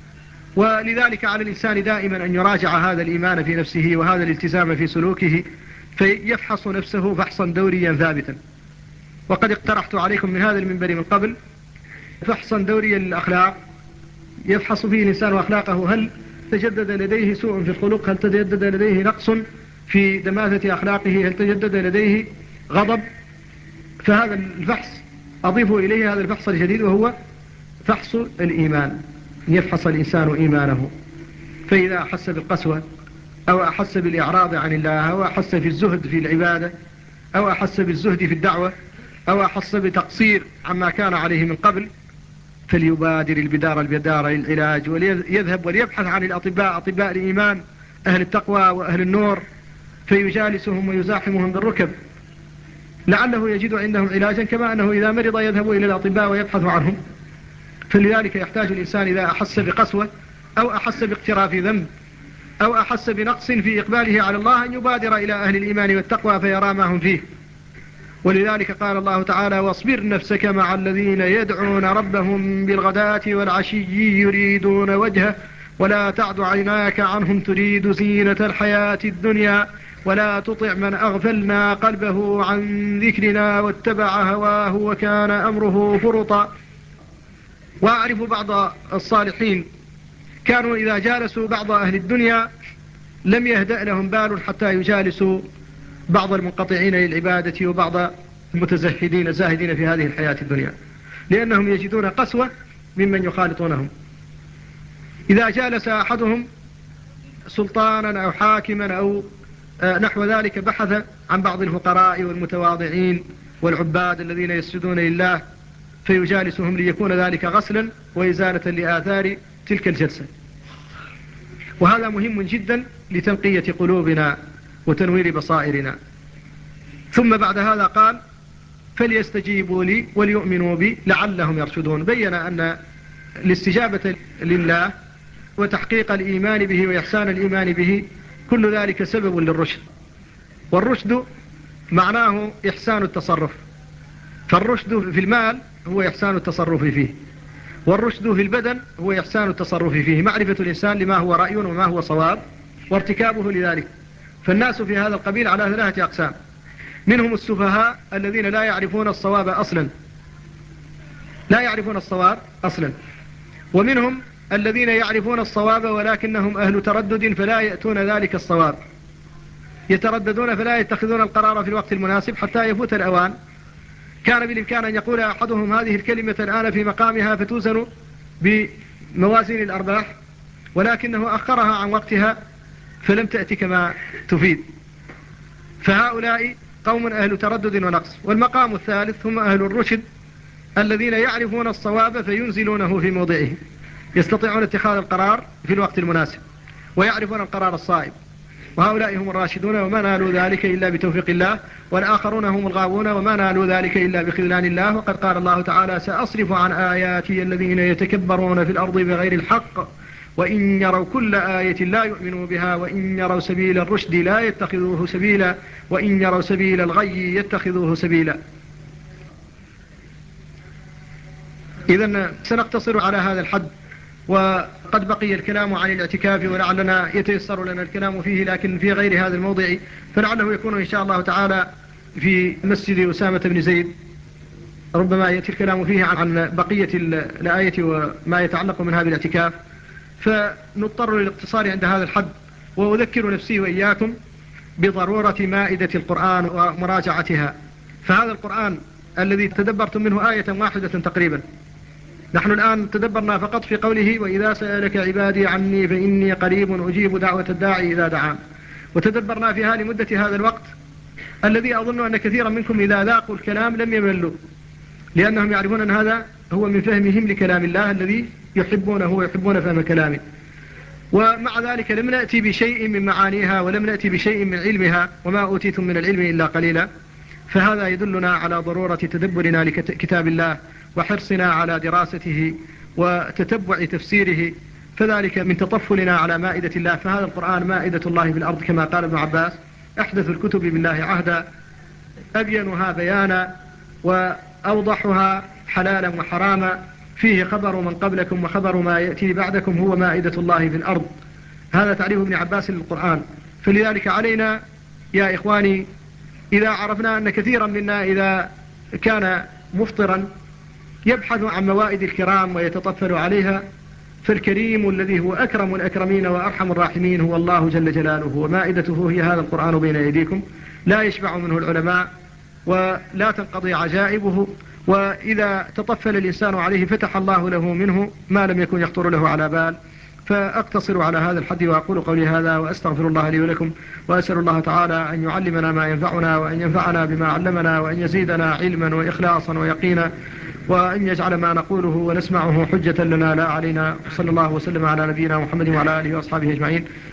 ولذلك على الإنسان دائما أن يراجع هذا الإيمان في نفسه وهذا الالتزام في سلوكه، فيفحص نفسه فحصا دوريا ثابتا. وقد اقترحت عليكم من هذا المنبر من قبل فحصا دوريا للأخلاق، يفحص فيه الإنسان أخلاقه، هل تجدد لديه سوء في الخلق، هل تجدد لديه نقص في دماثة أخلاقه، هل تجدد لديه غضب. فهذا الفحص أضيف إليه هذا الفحص الجديد، وهو فحص الإيمان، يفحص الإنسان إيمانه. فإذا أحس بالقسوة أو أحس بالإعراض عن الله أو أحس في الزهد في العبادة أو أحس بالزهد في الدعوة أو أحس بتقصير عما كان عليه من قبل، فليبادر البدار للعلاج، وليذهب وليبحث عن الأطباء، أطباء الإيمان، أهل التقوى وأهل النور، فيجالسهم ويزاحمهم بالركب لعله يجد عندهم علاجا، كما أنه إذا مرض يذهب إلى الأطباء ويبحث عنهم. فلذلك يحتاج الإنسان إذا أحس بقسوة أو أحس باقتراف ذنب أو أحس بنقص في إقباله على الله أن يبادر إلى أهل الإيمان والتقوى فيرى ما هم فيه. ولذلك قال الله تعالى: واصبر نفسك مع الذين يدعون ربهم بالغداة والعشي يريدون وجهه ولا تعد عيناك عنهم تريد زينة الحياة الدنيا ولا تطع من أغفلنا قلبه عن ذكرنا واتبع هواه وكان أمره فرطا. وأعرف بعض الصالحين كانوا إذا جالسوا بعض أهل الدنيا لم يهدأ لهم بال حتى يجالسوا بعض المنقطعين للعبادة وبعض المتزهدين الزاهدين في هذه الحياة الدنيا، لأنهم يجدون قسوة ممن يخالطونهم. إذا جالس أحدهم سلطانا أو حاكما أو نحو ذلك بحث عن بعض الفقراء والمتواضعين والعباد الذين يسجدون لله فيجالسهم ليكون ذلك غسلا وإزالة لآثار تلك الجلسة. وهذا مهم جدا لتنقية قلوبنا وتنوير بصائرنا. ثم بعد هذا قال: فليستجيبوا لي وليؤمنوا بي لعلهم يرشدون. بين أن الاستجابة لله وتحقيق الإيمان به وإحسان الإيمان به، كل ذلك سبب للرشد. والرشد معناه إحسان التصرف، فالرشد في المال هو إحسان التصرف فيه، والرشد في البدن هو إحسان التصرف فيه، معرفة الإنسان لما هو رأي وما هو صواب وارتكابه لذلك. فالناس في هذا القبيل على 3 أقسام: منهم السفهاء الذين لا يعرفون الصواب أصلا، ومنهم الذين يعرفون الصواب ولكنهم أهل تردد فلا يأتون ذلك الصواب، يترددون فلا يتخذون القرار في الوقت المناسب حتى يفوت الأوان. كان بالإمكان أن يقول أحدهم هذه الكلمة الآن في مقامها فتوزن بموازين الأرباح، ولكنه أخرها عن وقتها فلم تأتي كما تفيد. فهؤلاء قوم أهل تردد ونقص. والمقام الثالث هم أهل الرشد الذين يعرفون الصواب فينزلونه في موضعه، يستطيعون اتخاذ القرار في الوقت المناسب ويعرفون القرار الصائب، وهؤلاء هم الراشدون وما نالوا ذلك إلا بتوفيق الله، والآخرون هم الغاوون وما نالوا ذلك إلا بخذلان الله. وقد قال الله تعالى: سأصرف عن آياتي الذين يتكبرون في الأرض بغير الحق وإن يروا كل آية لا يؤمنوا بها وإن يروا سبيل الرشد لا يتخذوه سبيلا وإن يروا سبيل الغي يتخذوه سبيلا. إذن سنقتصر على هذا الحد، وقد بقي الكلام عن الاعتكاف ولعلنا يتيسر لنا الكلام فيه، لكن في غير هذا الموضع، فلعله يكون إن شاء الله تعالى في مسجد أسامة بن زيد، ربما يأتي الكلام فيه عن بقية الآية وما يتعلق منها بالاعتكاف، فنضطر للاقتصار عند هذا الحد. وأذكر نفسي وإياكم بضرورة مائدة القرآن ومراجعتها. فهذا القرآن الذي تدبرتم منه آية واحدة تقريبا، نحن الآن تدبرنا فقط في قوله: وإذا سألك عبادي عني فإني قريب أجيب دعوة الداعي إذا دعان، وتدبرنا فيها لمدة هذا الوقت الذي أظن أن كثيرا منكم إذا ذاقوا الكلام لم يملوا، لأنهم يعرفون أن هذا هو من فهمهم لكلام الله الذي يحبونه ويحبون فهم كلامه. ومع ذلك لم نأتي بشيء من معانيها ولم نأتي بشيء من علمها، وما أوتيتم من العلم إلا قليلا. فهذا يدلنا على ضرورة تدبرنا لكتاب الله وحرصنا على دراسته وتتبع تفسيره، فذلك من تطفلنا على مائدة الله. فهذا القرآن مائدة الله في الأرض كما قال ابن عباس: أحدث الكتب بالله عهدا، أبينها بيانا وأوضحها حلالا وحراما، فيه خبر من قبلكم وخبر ما يأتي بعدكم، هو مائدة الله في الأرض. هذا تعريف ابن عباس للقرآن. فلذلك علينا يا إخواني، إذا عرفنا أن كثيرا منا إذا كان مفطرا يبحث عن موائد الكرام ويتطفل عليها، فالكريم الذي هو أكرم الأكرمين وأرحم الراحمين هو الله جل جلاله، ومائدته هي هذا القرآن بين أيديكم، لا يشبع منه العلماء ولا تنقضي عجائبه، وإذا تطفل الإنسان عليه فتح الله له منه ما لم يكن يخطر له على بال. فأقتصر على هذا الحد وأقول قولي هذا وأستغفر الله لي ولكم، وأسأل الله تعالى أن يعلمنا ما ينفعنا وأن ينفعنا بما علمنا وأن يزيدنا علما وإخلاصا ويقينا، وأن يجعل ما نقوله ونسمعه حجة لنا لا علينا. صلى الله وسلم على نبينا محمد وعلى آله وأصحابه أجمعين.